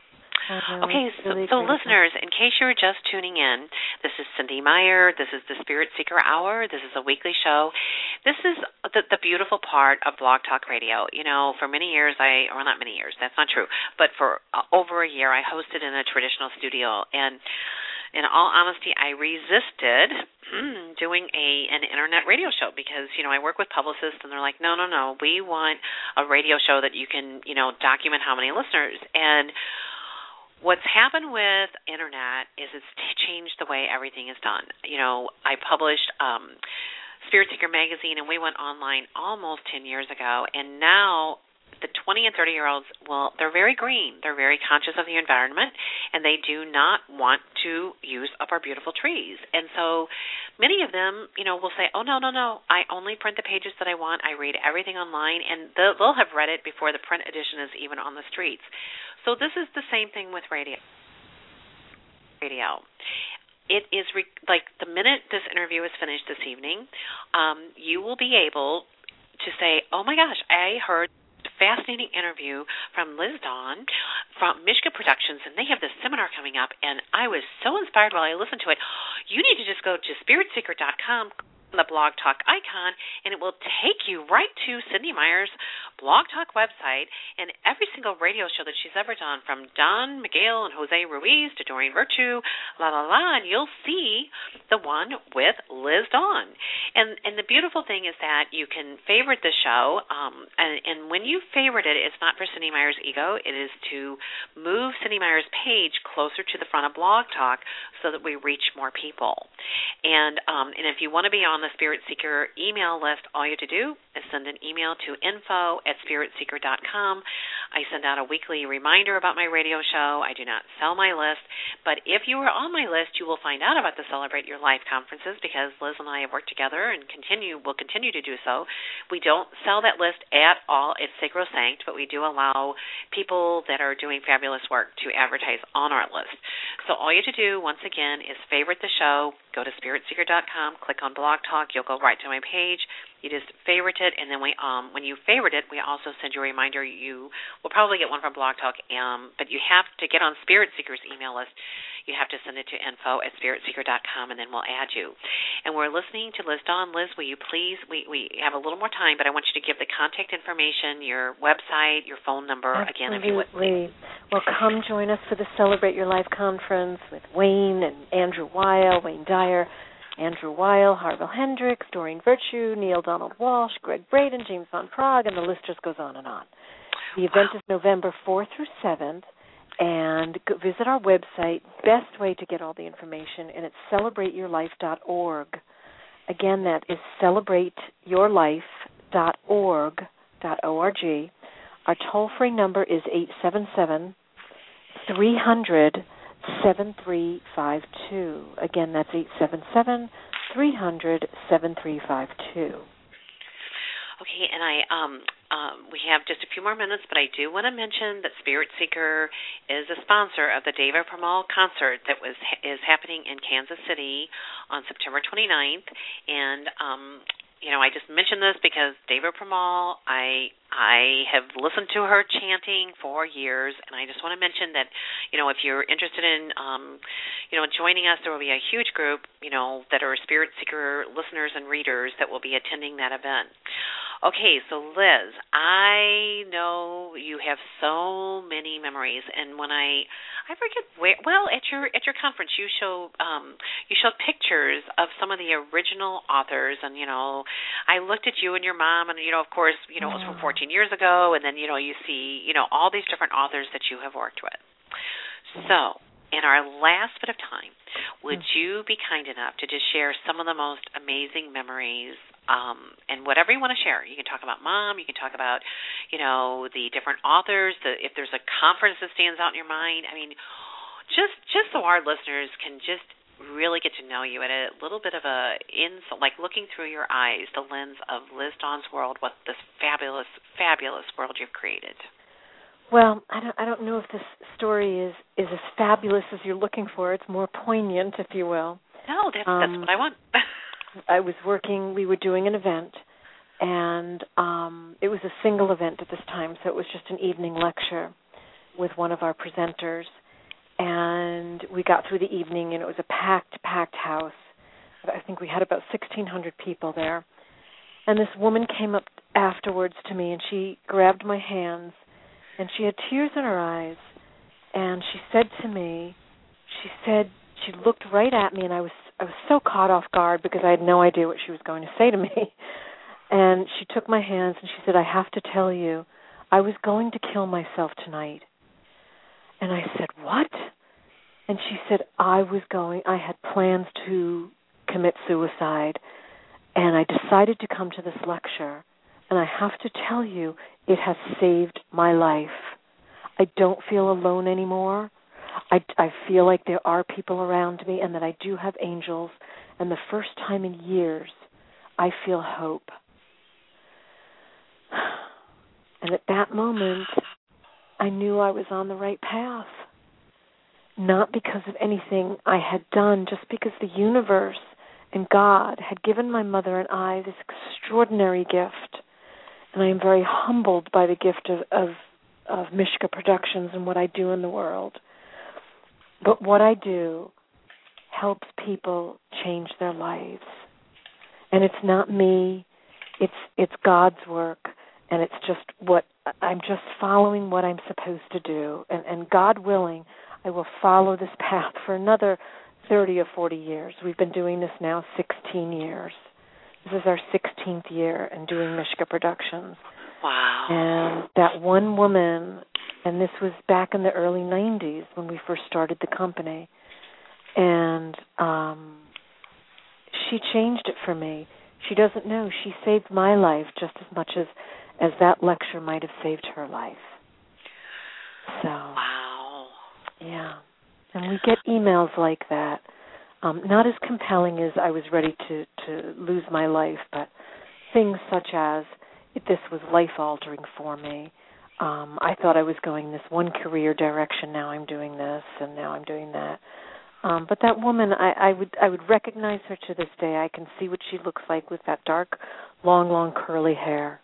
know, okay, so, really so listeners, in case you're just tuning in, this is Cindy Meyer. This is the Spirit Seeker Hour. This is a weekly show. This is the, the beautiful part of Blog Talk Radio. You know, for many years, I, or not many years, that's not true, but for uh, over a year, I hosted in a traditional studio, and in all honesty, I resisted doing a an internet radio show because, you know, I work with publicists, and they're like, no, no, no, we want a radio show that you can, you know, document how many listeners. And what's happened with internet is it's changed the way everything is done. You know, I published um, Spirit Seeker magazine, and we went online almost ten years ago, and now the twenty and thirty-year-olds, well, they're very green. They're very conscious of the environment, and they do not want to use up our beautiful trees. And so many of them, you know, will say, oh, no, no, no, I only print the pages that I want. I read everything online, and they'll, they'll have read it before the print edition is even on the streets. So this is the same thing with radio. Radio. It is re- like the minute this interview is finished this evening, um, you will be able to say, oh, my gosh, I heard fascinating interview from Liz Dawn from Mishka Productions, and they have this seminar coming up, and I was so inspired while I listened to it. You need to just go to spirit seeker dot com, the Blog Talk icon, and it will take you right to Cindy Meyer's Blog Talk website, and every single radio show that she's ever done, from Don Miguel and Jose Ruiz to Doreen Virtue, la la la, and you'll see the one with Liz Dawn. And and the beautiful thing is that you can favorite the show, um, and, and when you favorite it, it's not for Cindy Meyer's ego. It is to move Cindy Meyer's page closer to the front of Blog Talk so that we reach more people. And um, and if you want to be on the Spirit Seeker email list, all you have to do is send an email to info at spirit seeker dot com. I send out a weekly reminder about my radio show. I do not sell my list, but if you are on my list, you will find out about the Celebrate Your Life conferences, because Liz and I have worked together and continue will continue to do so. We don't sell that list at all. It's sacrosanct, but we do allow people that are doing fabulous work to advertise on our list. So all you have to do, once again, is favorite the show. Go to spirit seeker dot com, click on Blog Talk. You'll go right to my page. You just favorite it, and then we, um, when you favorite it, we also send you a reminder. You will probably get one from Blog Talk, um, but you have to get on Spirit Seeker's email list. You have to send it to info at spirit seeker dot com, and then we'll add you. And we're listening to Liz Dawn. Liz, will you please, we, we have a little more time, but I want you to give the contact information, your website, your phone number, Absolutely. again, if you would please. Well, come join us for the Celebrate Your Life conference with Wayne and Andrew Weil, Wayne Dyer, Andrew Weil, Harville Hendricks, Doreen Virtue, Neil Donald Walsh, Greg Braden, James Von Prague, and the list just goes on and on. The event Wow. is November fourth through seventh, and go visit our website. Best way to get all the information, and it's celebrate your life dot org. Again, that is celebrate your life dot org. Our toll-free number is eight seven seven, three hundred, seven three five two. Again, that's eight seven seven, three hundred, seven three five two. Okay, and I um, um, we have just a few more minutes, but I do want to mention that Spirit Seeker is a sponsor of the David Permal concert that was is happening in Kansas City on September twenty-ninth, and um, you know, I just mentioned this because David Permal, I I have listened to her chanting for years, and I just want to mention that, you know, if you're interested in, um, you know, joining us, there will be a huge group, you know, that are Spirit Seeker listeners and readers that will be attending that event. Okay, so Liz, I know you have so many memories, and when I, I forget where, well, at your at your conference, you show um, you showed pictures of some of the original authors, and you know, I looked at you and your mom, and you know, of course, you know, it was from fourteen years ago, and then you know, you see, you know, all these different authors that you have worked with. So, in our last bit of time, would you be kind enough to just share some of the most amazing memories, um, and whatever you want to share? You can talk about mom, you can talk about, you know, the different authors, the, if there's a conference that stands out in your mind. I mean, just just so our listeners can just really get to know you at a little bit of a, in, like looking through your eyes, the lens of Liz Dawn's world, what this fabulous, fabulous world you've created. Well, I don't, I don't know if this story is, is as fabulous as you're looking for. It's more poignant, if you will. No, that's, um, that's what I want. I was working, we were doing an event, and um, it was a single event at this time, so it was just an evening lecture with one of our presenters. and we got through the evening, and it was a packed, packed house. I think we had about sixteen hundred people there. And this woman came up afterwards to me, and she grabbed my hands, and she had tears in her eyes, and she said to me, she said, she looked right at me, and I was I was so caught off guard because I had no idea what she was going to say to me. And she took my hands, and she said, I have to tell you, I was going to kill myself tonight. And I said, what? And she said, I was going, I had plans to commit suicide, and I decided to come to this lecture, and I have to tell you, it has saved my life. I don't feel alone anymore. I, I feel like there are people around me and that I do have angels, and the first time in years, I feel hope. And at that moment, I knew I was on the right path. Not because of anything I had done, just because the universe and God had given my mother and I this extraordinary gift. And I am very humbled by the gift of, of, of Mishka Productions and what I do in the world. But what I do helps people change their lives. And it's not me, it's it's God's work, and it's just what, I'm just following what I'm supposed to do. And, and God willing, I will follow this path for another thirty or forty years. We've been doing this now sixteen years. This is our sixteenth year in doing Mishka Productions. Wow. And that one woman, and this was back in the early nineties when we first started the company, and um, she changed it for me. She doesn't know. She saved my life just as much as, as that lecture might have saved her life. So, wow. Yeah. And we get emails like that. Um, not as compelling as I was ready to, to lose my life, but things such as, this was life-altering for me. Um, I thought I was going this one career direction. Now I'm doing this, and now I'm doing that. Um, but that woman, I, I would I would recognize her to this day. I can see what she looks like with that dark, long, long curly hair.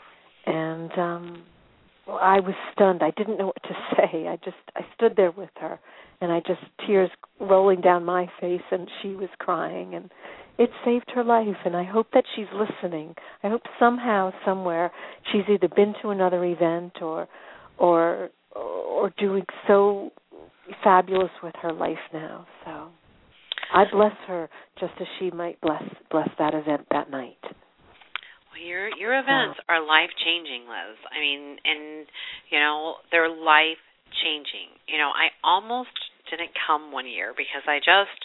And um, well, I was stunned. I didn't know what to say. I just I stood there with her, and I just tears rolling down my face, and she was crying, and it saved her life. And I hope that she's listening. I hope somehow, somewhere, she's either been to another event or, or, or doing so fabulous with her life now. So I bless her just as she might bless bless that event that night. Well, your your events oh. are life changing, Liz. I mean, and you know they're life changing. You know, I almost didn't come one year because I just,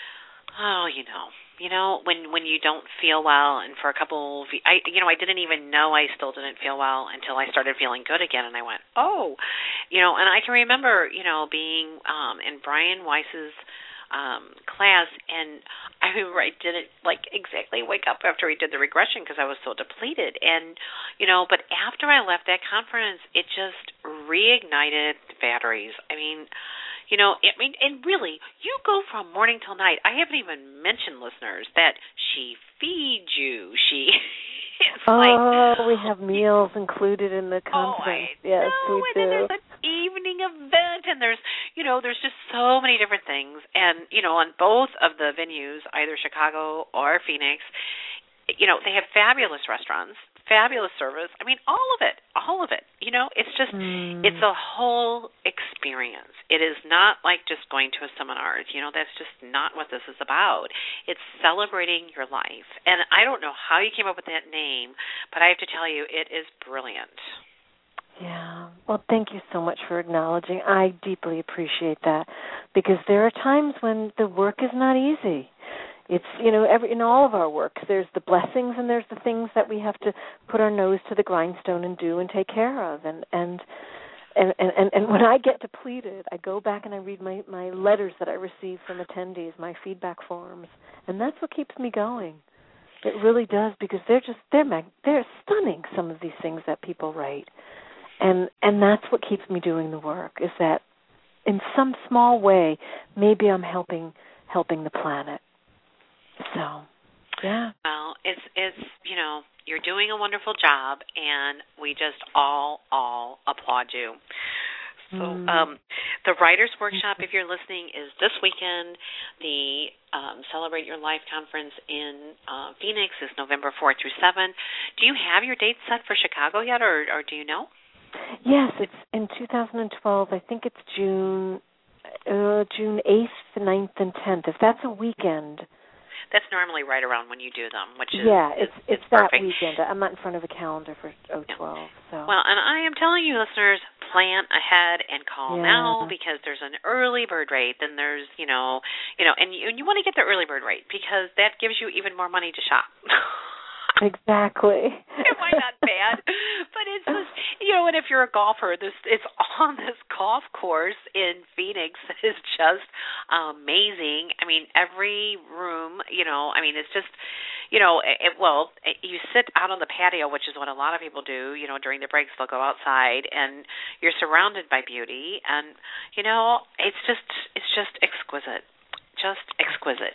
oh, you know, you know when when you don't feel well, and for a couple, of, I you know I didn't even know I still didn't feel well until I started feeling good again, and I went, oh, you know, and I can remember, you know, being um, in Brian Weiss's um, class, and I remember I didn't like exactly wake up after he did the regression because I was so depleted, and you know, but after I left that conference, it just reignited the batteries. I mean. You know, I mean, and really, you go from morning till night. I haven't even mentioned, listeners, that she feeds you. She, it's oh, like, we have meals included in the conference. Oh, I yes, know. we and do. then there's an evening event, and there's, you know, there's just so many different things. And you know, on both of the venues, either Chicago or Phoenix, you know, they have fabulous restaurants, fabulous service. I mean, all of it, all of it. You know, it's just, mm. it's a whole experience. It is not like just going to a seminar. You know, that's just not what this is about. It's celebrating your life. And I don't know how you came up with that name, but I have to tell you, it is brilliant. Yeah. Well, thank you so much for acknowledging. I deeply appreciate that because there are times when the work is not easy. It's, you know, every, in all of our work, there's the blessings and there's the things that we have to put our nose to the grindstone and do and take care of. And and and, and, and when I get depleted, I go back and I read my, my letters that I receive from attendees, my feedback forms, and that's what keeps me going. It really does, because they're just, they're, mag- they're stunning, some of these things that people write. And and that's what keeps me doing the work, is that in some small way, maybe I'm helping helping the planet. So, yeah. Well, it's, it's, you know, you're doing a wonderful job, and we just all, all applaud you. So Mm. um, the Writers Workshop, if you're listening, is this weekend. The um, Celebrate Your Life conference in uh, Phoenix is November fourth through seventh. Do you have your date set for Chicago yet, or, or do you know? Yes, it's in two thousand twelve. I think it's June uh, June eighth, ninth, and tenth. If that's a weekend. That's normally right around when you do them, which is yeah, it's is, it's is that perfect. weekend. I'm not in front of a calendar for oh twelve. So. Well, and I am telling you, listeners, plan ahead and call yeah. now because there's an early bird rate. Then there's you know, you know, and you, and you want to get the early bird rate because that gives you even more money to shop. Exactly. Am I not bad? But it's this, you know, and if you're a golfer, this it's on this golf course in Phoenix that is just amazing. I mean, every room, you know, I mean, it's just, you know, it, well, you sit out on the patio, which is what a lot of people do, you know, during the breaks they'll go outside and you're surrounded by beauty and, you know, it's just it's just exquisite. Just exquisite.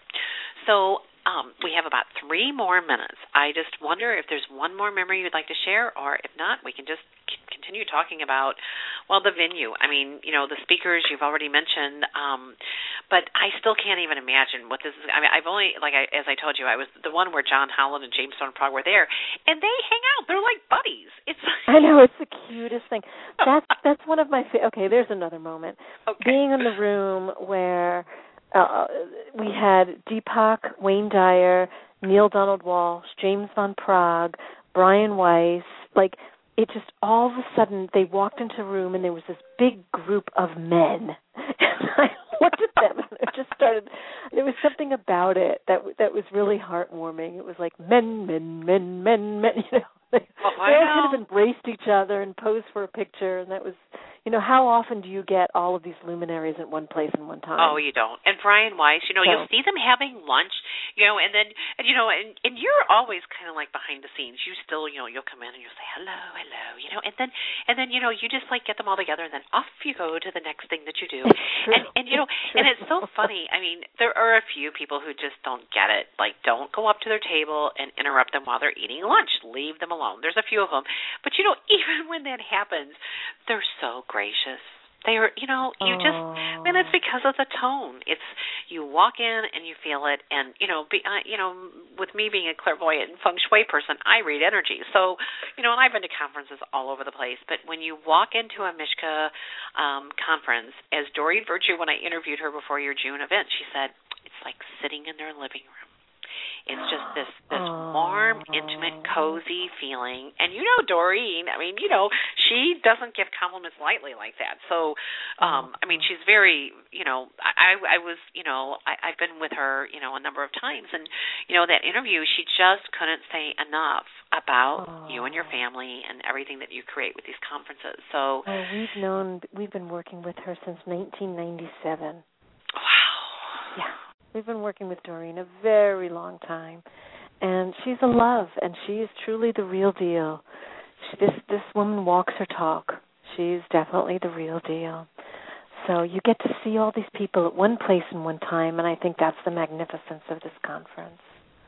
So Um, we have about three more minutes. I just wonder if there's one more memory you'd like to share, or if not, we can just c- continue talking about, well, the venue. I mean, you know, the speakers you've already mentioned, um, but I still can't even imagine what this is. I mean, I've only, like I, as I told you, I was the one where John Howland and James Stone Prague were there, and they hang out. They're like buddies. It's I know, it's the cutest thing. That's that's one of my fa- okay. There's another moment. Okay. Being in the room where. Uh, we had Deepak, Wayne Dyer, Neil Donald Walsh, James Van Prague, Brian Weiss. Like, it just all of a sudden they walked into a room and there was this big group of men. And I looked at them and it just started. There was something about it that that was really heartwarming. It was like men, men, men, men, men. You know, they, oh, they all kind of embraced each other and posed for a picture, and that was. You know, how often do you get all of these luminaries at one place and one time? Oh, you don't. And Brian Weiss, you know, so. You'll see them having lunch, you know, and then, and, you know, and, and you're always kind of like behind the scenes. You still, you know, you'll come in and you'll say, hello, hello, you know, and then, and then, you know, you just like get them all together and then off you go to the next thing that you do. And, and, you know, it's and it's so funny. I mean, there are a few people who just don't get it. Like, don't go up to their table and interrupt them while they're eating lunch. Leave them alone. There's a few of them. But, you know, even when that happens, they're so gracious. They are, you know, you just, I mean, it's because of the tone. It's, you walk in and you feel it, and, you know, be, uh, you know, with me being a clairvoyant and feng shui person, I read energy. So, you know, and I've been to conferences all over the place, but when you walk into a Mishka um, conference, as Doreen Virtue, when I interviewed her before your June event, she said, it's like sitting in their living room. It's just this this warm, intimate, cozy feeling. And you know Doreen, I mean, you know, she doesn't give compliments lightly like that. So, um, I mean, she's very, you know, I, I was, you know, I, I've been with her, you know, a number of times. And, you know, that interview, she just couldn't say enough about you and your family and everything that you create with these conferences. So oh, we've known, we've been working with her since nineteen ninety-seven. Wow. Yeah. We've been working with Doreen a very long time, and she's a love, and she is truly the real deal. She, this this woman walks her talk. She's definitely the real deal. So you get to see all these people at one place in one time, and I think that's the magnificence of this conference.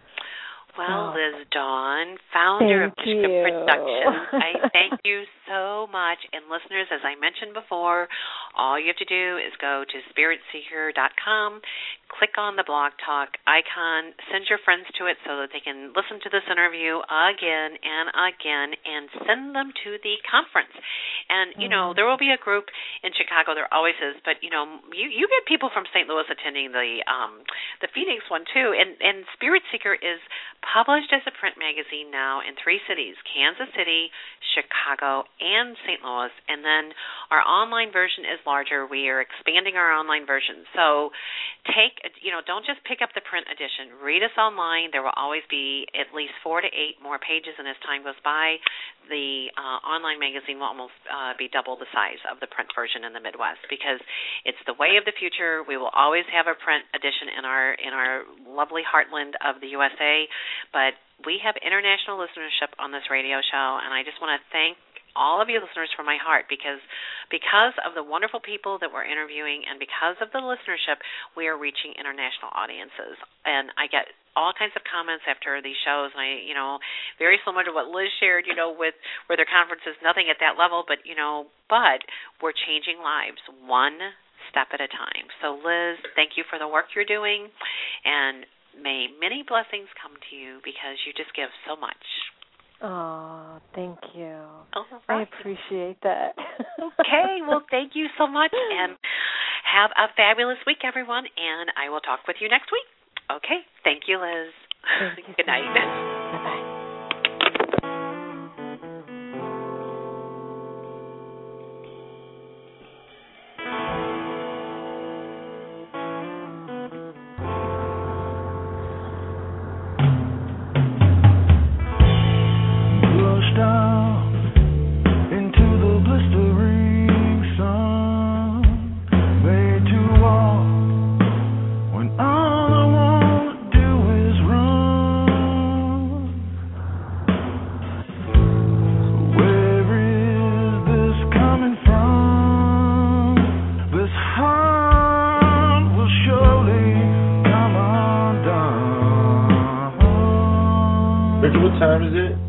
Well, oh. Liz Dawn, founder thank of Mishka you. Productions, I thank you so much. And listeners, as I mentioned before, all you have to do is go to spirit seeker dot com, click on the Blog Talk icon, send your friends to it so that they can listen to this interview again and again, and send them to the conference. And, you know, there will be a group in Chicago, there always is, but, you know, you, you get people from Saint Louis attending the um, the Phoenix one, too. And, and Spirit Seeker is published as a print magazine now in three cities, Kansas City, Chicago, and Saint Louis. And then our online version is larger. We are expanding our online version. So take, you know, don't just pick up the print edition. Read us online. There will always be at least four to eight more pages, and as time goes by, the uh, online magazine will almost uh, be double the size of the print version in the Midwest, because it's the way of the future. We will always have a print edition in our in our lovely heartland of the U S A, but we have international listenership on this radio show, and I just want to thank all of you listeners from my heart, because because of the wonderful people that we're interviewing and because of the listenership, we are reaching international audiences. And I get all kinds of comments after these shows, and I, you know, very similar to what Liz shared, you know, with where their conferences, nothing at that level, but, you know, but we're changing lives one step at a time. So, Liz, thank you for the work you're doing, and may many blessings come to you because you just give so much. Oh, thank you. All right. I appreciate that. Okay, well, thank you so much, and have a fabulous week, everyone, and I will talk with you next week. Okay, thank you, Liz. Thank you Good so night. much. Bye-bye. What time is it?